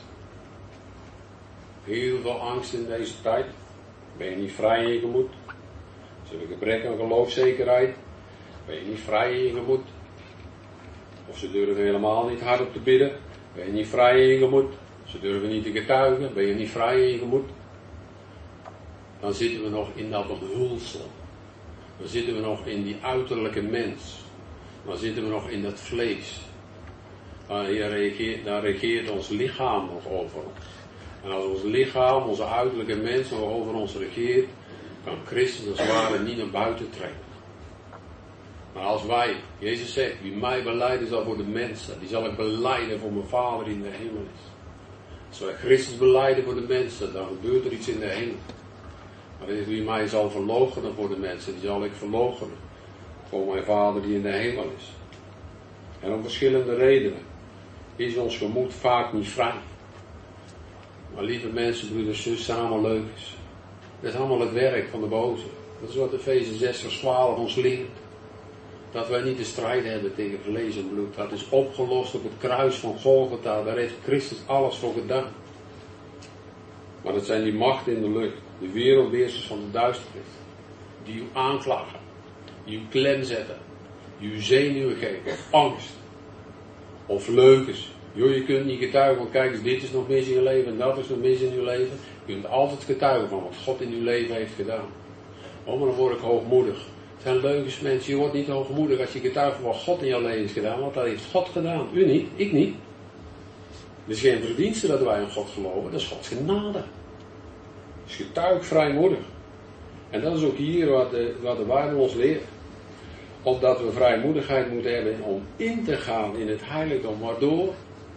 Heel veel angst in deze tijd. Ben je niet vrij in je gemoed? Ze hebben gebrek aan geloofzekerheid. Ben je niet vrij in je gemoed? Of ze durven helemaal niet hardop te bidden. Ben je niet vrij in je gemoed? Ze durven niet te getuigen. Ben je niet vrij in je gemoed? Dan zitten we nog in dat omhulsel. Dan zitten we nog in die uiterlijke mens. Dan zitten we nog in dat vlees. Dan reageert, dan reageert ons lichaam nog over ons. En als ons lichaam, onze uiterlijke mens nog over ons regeert, kan Christus als het ware niet naar buiten treden. Maar als wij, Jezus zegt, wie mij beleidt zal voor de mensen, die zal ik belijden voor mijn Vader die in de hemel is. Als wij Christus belijden voor de mensen, dan gebeurt er iets in de hemel. Maar wie mij zal verloochenen voor de mensen, die zal ik verloochenen voor mijn Vader die in de hemel is. En om verschillende redenen is ons gemoed vaak niet vrij. Maar lieve mensen, broeders, zus, zijn allemaal leuk is. Dat is allemaal het werk van de boze. Dat is wat Efeze zes vers twaalf ons leert. Dat wij niet de strijd hebben tegen vlees en bloed. Dat is opgelost op het kruis van Golgotha. Daar heeft Christus alles voor gedaan. Maar dat zijn die machten in de lucht. De wereldbeheersers van de duisternis. Die u aanklagen. Die u klem zetten. Die u zenuwen geven. Of angst. Of leugens. Joh, je kunt niet getuigen, want kijk eens, dit is nog mis in je leven en dat is nog mis in je leven. Je kunt altijd getuigen van wat God in je leven heeft gedaan. Oh, maar dan word ik hoogmoedig. Het zijn leugens, mensen. Je wordt niet hoogmoedig als je getuigt van wat God in jouw leven heeft gedaan, want dat heeft God gedaan. U niet, ik niet. Het is geen verdienste dat wij in God geloven, dat is Gods genade. Dus getuig vrijmoedig. En dat is ook hier wat de, wat de Bijbel ons leert. Opdat we vrijmoedigheid moeten hebben om in te gaan in het heiligdom. Waardoor?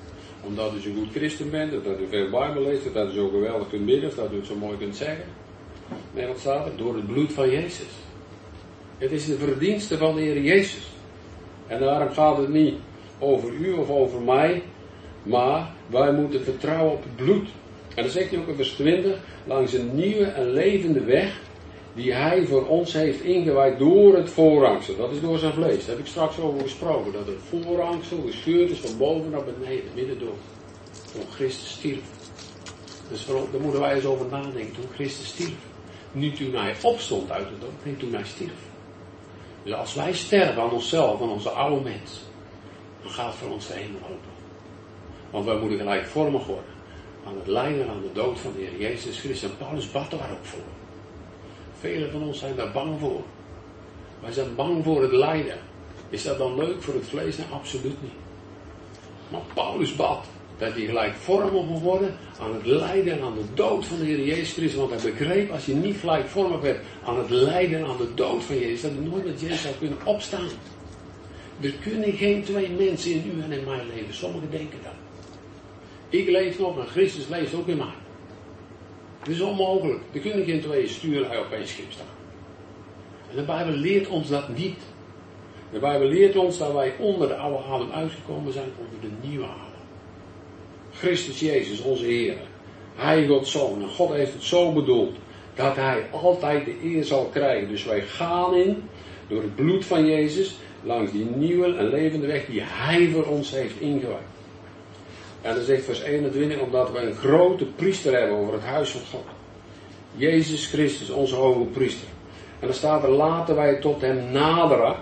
Omdat u zo'n goed christen bent, of dat u veel Bijbel leest, of dat u zo geweldig kunt bidden, of dat u het zo mooi kunt zeggen. Nee, wat staat er? Door het bloed van Jezus. Het is de verdienste van de Heer Jezus. En daarom gaat het niet over u of over mij, maar wij moeten vertrouwen op het bloed. En dan zegt hij ook in vers twintig, langs een nieuwe en levende weg, die hij voor ons heeft ingewijd door het voorhangsel. Dat is door zijn vlees. Daar heb ik straks over gesproken. Dat het voorhangsel gescheurd is van boven naar beneden, midden door. Toen Christus stierf. Dus daar moeten wij eens over nadenken. Toen Christus stierf. Niet toen hij opstond uit de dood. Nee, toen hij stierf. Dus als wij sterven aan onszelf, aan onze oude mens, dan gaat voor ons de hemel open. Want wij moeten gelijkvormig worden. Aan het lijden, aan de dood van de Heer Jezus Christus. En Paulus bad daar ook voor. Velen van ons zijn daar bang voor. Wij zijn bang voor het lijden. Is dat dan leuk voor het vlees? Nee, absoluut niet. Maar Paulus bad dat hij gelijkvormig moet worden aan het lijden en aan de dood van de Heer Jezus Christus. Want hij begreep, als je niet gelijkvormig werd aan het lijden en aan de dood van Jezus, dat je nooit met Jezus zou kunnen opstaan. Er kunnen geen twee mensen in u en in mij leven. Sommigen denken dat. Ik leef nog en Christus leeft ook in mij. Het is onmogelijk. Er kunnen geen twee stuurlui op één schip staan. En de Bijbel leert ons dat niet. De Bijbel leert ons dat wij onder de oude adem uitgekomen zijn, onder de nieuwe adem. Christus Jezus, onze Heer. Hij, Gods Zoon. En God heeft het zo bedoeld dat Hij altijd de eer zal krijgen. Dus wij gaan in, door het bloed van Jezus, langs die nieuwe en levende weg die Hij voor ons heeft ingewijd. En dan zegt vers eenentwintig, omdat we een grote priester hebben over het huis van God. Jezus Christus, onze hoge priester. En dan staat er, laten wij tot hem naderen.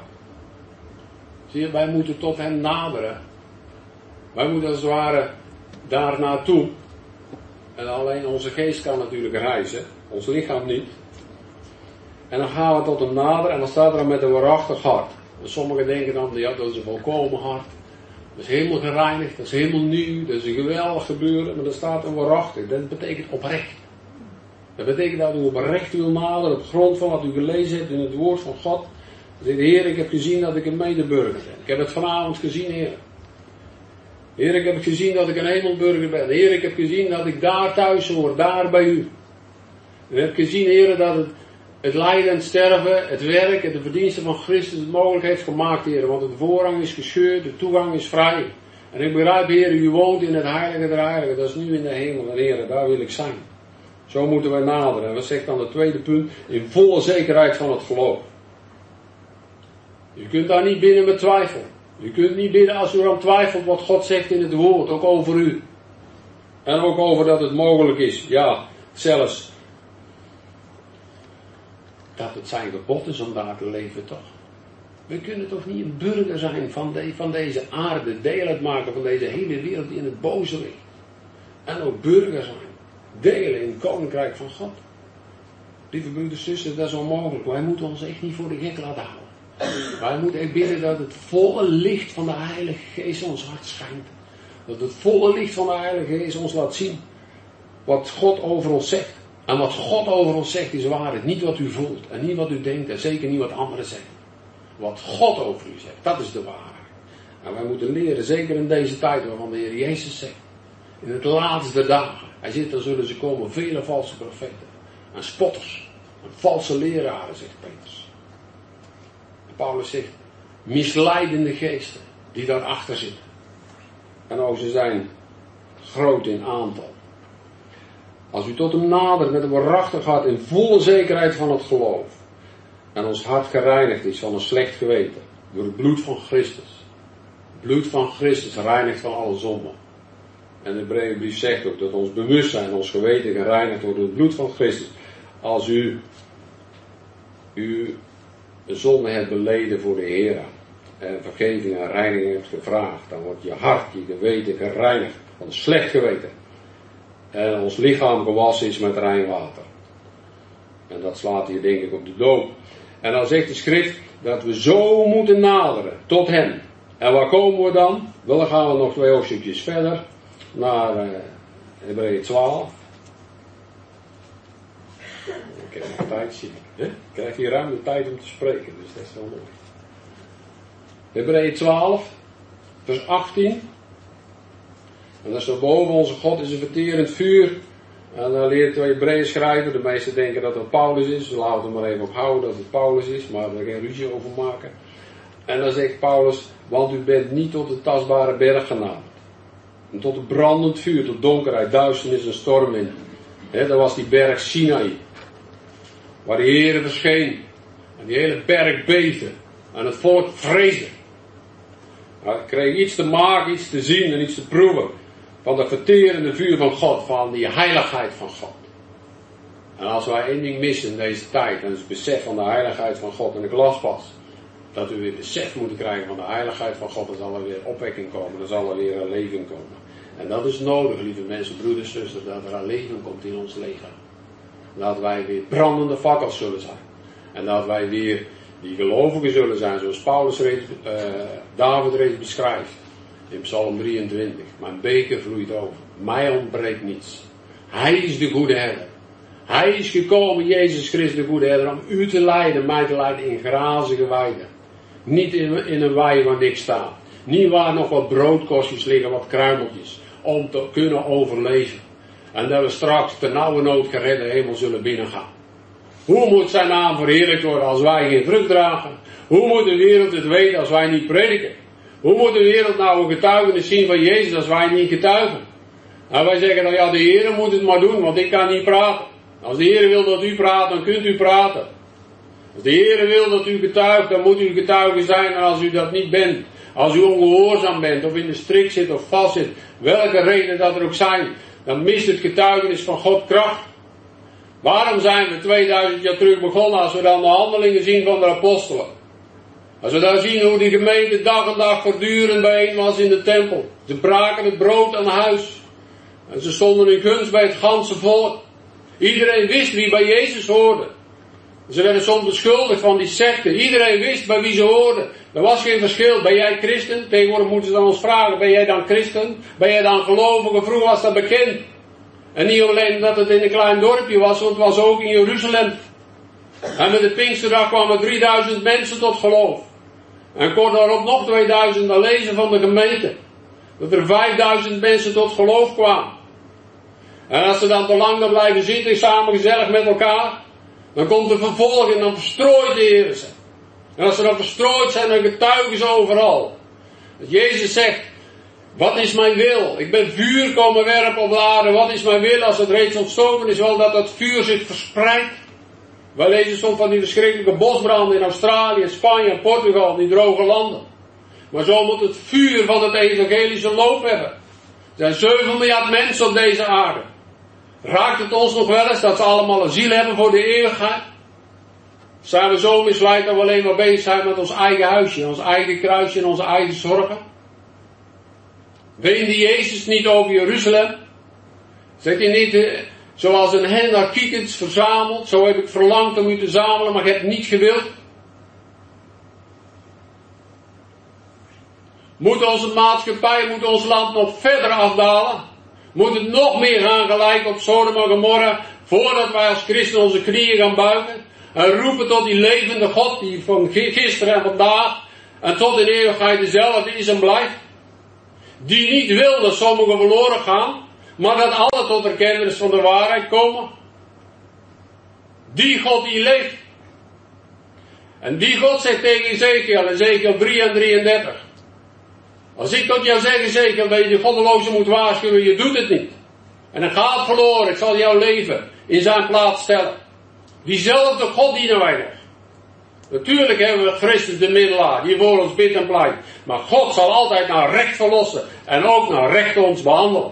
Zie je, wij moeten tot hem naderen. Wij moeten als het ware daar naartoe. En alleen onze geest kan natuurlijk reizen. Ons lichaam niet. En dan gaan we tot hem naderen. En dan staat er met een waarachtig hart. En sommigen denken dan, ja, dat is een volkomen hart. Dat is helemaal gereinigd, dat is helemaal nieuw, dat is een geweldig gebeuren, maar er staat een waarachtig. Dat betekent oprecht. Dat betekent dat u oprecht wil naderen op grond van wat u gelezen hebt in het woord van God. Dan zegt de Heer, ik heb gezien dat ik een medeburger ben. Ik heb het vanavond gezien, Heer. Heer, ik heb gezien dat ik een hemelburger ben. Heer, ik heb gezien dat ik daar thuis hoor, daar bij u. En ik heb gezien, Heer, dat het, het lijden en het sterven, het werk en de verdiensten van Christus het mogelijk heeft gemaakt, Heer. Want de voorrang is gescheurd, de toegang is vrij. En ik begrijp, Heer, u woont in het heilige der heiligen. Dat is nu in de hemel. En Heer, daar wil ik zijn. Zo moeten wij naderen. En wat zegt dan het tweede punt? In volle zekerheid van het geloof. Je kunt daar niet bidden met twijfel. Je kunt niet bidden als u eraan twijfelt wat God zegt in het woord. Ook over u. En ook over dat het mogelijk is. Ja, zelfs dat het zijn gebod is om daar te leven, toch? We kunnen toch niet een burger zijn van, de, van deze aarde, deel uitmaken van deze hele wereld die in het boze ligt. En ook burger zijn, delen in het koninkrijk van God. Lieve broeders en zusters, dat is onmogelijk. Wij moeten ons echt niet voor de gek laten houden. Wij moeten echt bidden dat het volle licht van de Heilige Geest ons hart schijnt. Dat het volle licht van de Heilige Geest ons laat zien wat God over ons zegt. En wat God over ons zegt is waarheid. Niet wat u voelt en niet wat u denkt en zeker niet wat anderen zeggen. Wat God over u zegt, dat is de waarheid. En wij moeten leren, zeker in deze tijd waarvan de Heer Jezus zegt. In het laatste dagen. Hij zegt, dan zullen ze komen vele valse profeten. En spotters. En valse leraren, zegt Petrus. En Paulus zegt, misleidende geesten die daarachter zitten. En ook ze zijn groot in aantal. Als u tot hem nadert met een waarachtig hart in volle zekerheid van het geloof. En ons hart gereinigd is van een slecht geweten. Door het bloed van Christus. Het bloed van Christus reinigt van alle zonden. En de Hebreeënbrief zegt ook dat ons bewustzijn, ons geweten gereinigd wordt door het bloed van Christus. Als u, u een zonde hebt beleden voor de Heer. En vergeving en reiniging hebt gevraagd. Dan wordt je hart, je geweten gereinigd van een slecht geweten. En ons lichaam gewassen is met rein water. En dat slaat hier denk ik op de doop. En dan zegt de schrift dat we zo moeten naderen tot hem. En waar komen we dan? Wel, dan gaan we nog twee hoofdstukjes verder. Naar uh, Hebreeën twaalf. Ik heb nog tijd, zie ik. Ik krijg hier ruim de tijd om te spreken, dus dat is wel mooi. Hebreeën twaalf, vers achttien. En dat is er boven onze God is een verterend vuur. En dan leert de Hebreeën schrijven. De meesten denken dat het Paulus is. We laten er maar even op houden dat het Paulus is. Maar we er geen ruzie over maken. En dan zegt Paulus. Want u bent niet tot de tastbare berg genaderd. En tot het brandend vuur. Tot donkerheid, duisternis en storm in. He, dat was die berg Sinaï. Waar de Heere verscheen. En die hele berg beefde. En het volk vreesde. Nou, ik kreeg iets te maken, iets te zien en iets te proeven. Van dat verterende vuur van God. Van die heiligheid van God. En als wij één ding missen in deze tijd. Dan is het besef van de heiligheid van God. En ik las pas. Dat we weer besef moeten krijgen van de heiligheid van God. Dan zal er weer opwekking komen. Dan zal er weer een leven komen. En dat is nodig, lieve mensen, broeders, zusters. Dat er een leven komt in ons lichaam. Dat wij weer brandende fakkels zullen zijn. En dat wij weer die gelovigen zullen zijn. Zoals Paulus reeds, uh, David reeds beschrijft. In Psalm drieëntwintig. Mijn beker vloeit over. Mij ontbreekt niets. Hij is de goede herder. Hij is gekomen, Jezus Christus de goede herder, om u te leiden, mij te leiden in grazige weiden. Niet in, in een wei waar niks staat. Niet waar nog wat broodkostjes liggen, wat kruimeltjes. Om te kunnen overleven. En dat we straks ten nauwe nood geredde hemel zullen binnengaan. Hoe moet zijn naam verheerlijkt worden als wij geen vrucht dragen? Hoe moet de wereld het weten als wij niet prediken? Hoe moet de wereld nou een getuigenis zien van Jezus als wij niet getuigen? En wij zeggen dan, ja, de Heer moet het maar doen, want ik kan niet praten. Als de Heer wil dat u praat, dan kunt u praten. Als de Heer wil dat u getuigt, dan moet u getuige zijn. En als u dat niet bent, als u ongehoorzaam bent, of in de strik zit, of vast zit, welke reden dat er ook zijn, dan mist het getuigenis van God kracht. Waarom zijn we tweeduizend jaar terug begonnen als we dan de handelingen zien van de apostelen? Als we dan zien hoe die gemeente dag en dag voortdurend bijeen was in de tempel. Ze braken het brood aan huis. En ze stonden in gunst bij het ganse volk. Iedereen wist wie bij Jezus hoorde. Ze werden soms beschuldigd van die secten. Iedereen wist bij wie ze hoorden. Er was geen verschil. Ben jij christen? Tegenwoordig moeten ze dan ons vragen. Ben jij dan christen? Ben jij dan gelovige? Vroeger was dat bekend. En niet alleen dat het in een klein dorpje was, want het was ook in Jeruzalem. En met de Pinksterdag kwamen drieduizend mensen tot geloof. En kort daarop nog tweeduizend, dan lezen van de gemeente. Dat er vijfduizend mensen tot geloof kwamen. En als ze dan te lang dan blijven zitten, samen gezellig met elkaar, dan komt er vervolging en dan verstrooit de Heer ze. En als ze dan verstrooid zijn, dan getuigen ze overal. Dat Jezus zegt, wat is mijn wil? Ik ben vuur komen werpen op de aarde. Wat is mijn wil als het reeds ontstoken is? Wel dat dat vuur zich verspreidt. Wij lezen soms van die verschrikkelijke bosbranden in Australië, Spanje, Portugal, die droge landen. Maar zo moet het vuur van het evangelische loop hebben. Er zijn zeven miljard mensen op deze aarde. Raakt het ons nog wel eens dat ze allemaal een ziel hebben voor de eeuwigheid? Zijn we zo misleid dat we alleen maar bezig zijn met ons eigen huisje, ons eigen kruisje en onze eigen zorgen? Weende Jezus niet over Jeruzalem? Zegt hij niet, eh, zoals een hen naar kiekens verzamelt, zo heb ik verlangd om u te zamelen, maar je hebt niet gewild? Moet onze maatschappij, moet ons land nog verder afdalen? Moet het nog meer gaan gelijken op Sodom en Gomorra, voordat wij als christen onze knieën gaan buigen? En roepen tot die levende God, die van gisteren en vandaag, en tot in eeuwigheid dezelfde is en blijft? Die niet wil dat sommigen verloren gaan, maar dat alle tot erkennis van de waarheid komen. Die God die leeft. En die God zegt tegen Ezekiel, Ezekiel drie en drieëndertig. Als ik tot jou zeg, Ezekiel, dat je de goddeloze moet waarschuwen, je doet het niet. En dan gaat verloren, ik zal jouw leven in zijn plaats stellen. Diezelfde God dienen wij nog. Natuurlijk hebben we Christus de middelaar, die voor ons bidt en pleit. Maar God zal altijd naar recht verlossen. En ook naar recht ons behandelen.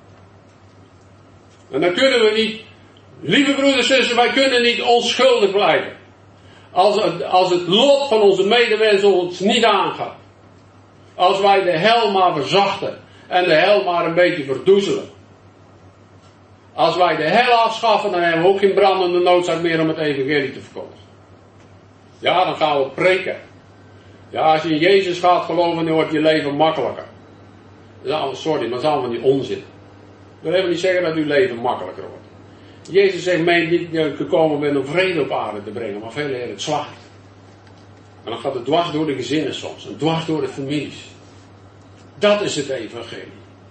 En dan kunnen we niet, lieve broeders en zussen, wij kunnen niet onschuldig blijven. Als het, als het lot van onze medemens ons niet aangaat. Als wij de hel maar verzachten. En de hel maar een beetje verdoezelen. Als wij de hel afschaffen, dan hebben we ook geen brandende noodzaak meer om het evangelie te verkondigen. Ja, dan gaan we preken. Ja, als je in Jezus gaat geloven, dan wordt je leven makkelijker. Sorry, maar dat is allemaal niet onzin. We willen niet zeggen dat uw leven makkelijker wordt. Jezus zegt mij niet dat ik gekomen ben om vrede op aarde te brengen, maar veel eer het slacht. En dan gaat het dwars door de gezinnen soms, en dwars door de families. Dat is het evangelie.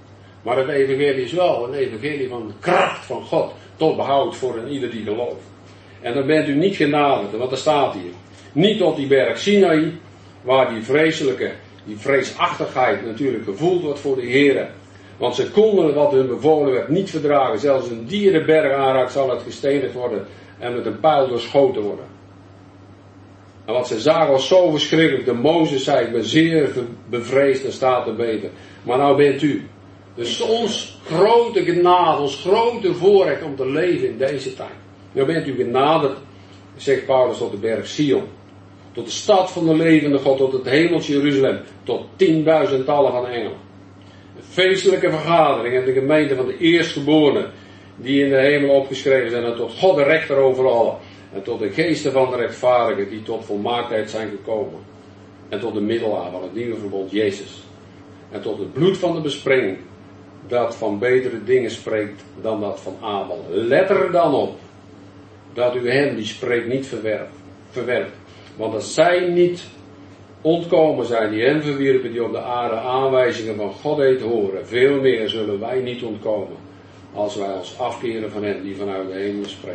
Maar het evangelie is wel een evangelie van de kracht van God. Tot behoud voor een ieder die gelooft. En dan bent u niet genaderd, want er staat hier. Niet tot die berg Sinaï, waar die vreselijke, die vreesachtigheid natuurlijk gevoeld wordt voor de Heer. Want ze konden wat hun bevolen werd niet verdragen. Zelfs een dierenberg aanraakt zal het gestenigd worden en met een pijl doorschoten worden. En wat ze zagen was zo verschrikkelijk. De Mozes zei, ik ben zeer bevreesd en staat te beter. Maar nou bent u. Dus ons grote genade, ons grote voorrecht om te leven in deze tijd. Nou bent u genaderd, zegt Paulus, tot de berg Sion. Tot de stad van de levende God, tot het hemeltje Jeruzalem. Tot tienduizendtallen van engelen. Een feestelijke vergadering en de gemeente van de eerstgeborenen. Die in de hemel opgeschreven zijn. En tot God de rechter over allen. En tot de geesten van de rechtvaardigen die tot volmaaktheid zijn gekomen. En tot de middelaar van het nieuwe verbond Jezus. En tot het bloed van de besprenging. Dat van betere dingen spreekt dan dat van Abel. Let er dan op. Dat u hem die spreekt niet verwerpt. verwerpt. Want als zij niet ontkomen zijn die hem verwierpen. Die op de aarde aanwijzingen van God deed horen. Veel meer zullen wij niet ontkomen. Als wij ons afkeren van hem die vanuit de hemel spreekt.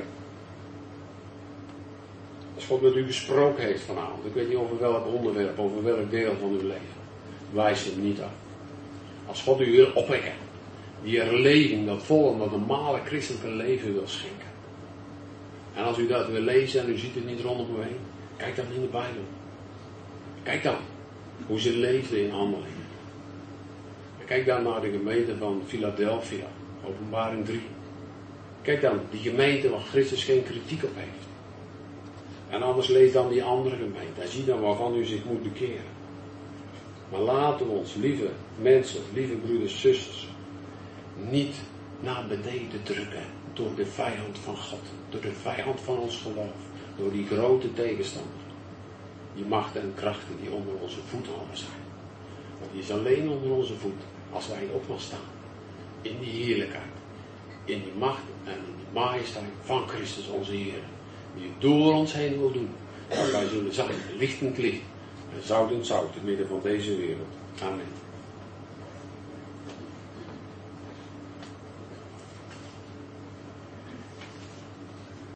Als God met u gesproken heeft vanavond. Ik weet niet over welk onderwerp, over welk deel van uw leven. Wijs het niet af. Als God u wil opwekken. Die herleving, dat volle, dat normale christelijke leven wil schenken. En als u dat wil lezen en u ziet het niet rondom u heen. Kijk dan in de Bijbel. Kijk dan hoe ze leefden in handelingen. Kijk dan naar de gemeente van Philadelphia. Openbaring drie. Kijk dan, die gemeente waar Christus geen kritiek op heeft. En anders lees dan die andere gemeente. En zie dan waarvan u zich moet bekeren. Maar laten we ons, lieve mensen, lieve broeders, zusters, niet naar beneden drukken door de vijand van God. Door de vijand van ons geloof. Door die grote tegenstander. Die machten en krachten die onder onze voeten allemaal zijn. Want die is alleen onder onze voeten als wij op mag staan. In die heerlijkheid. In die macht en in die majesteit van Christus onze Heer. Die het door ons heen wil doen. Dat wij zullen zijn lichtend licht. En zoutend zout in het midden van deze wereld. Amen.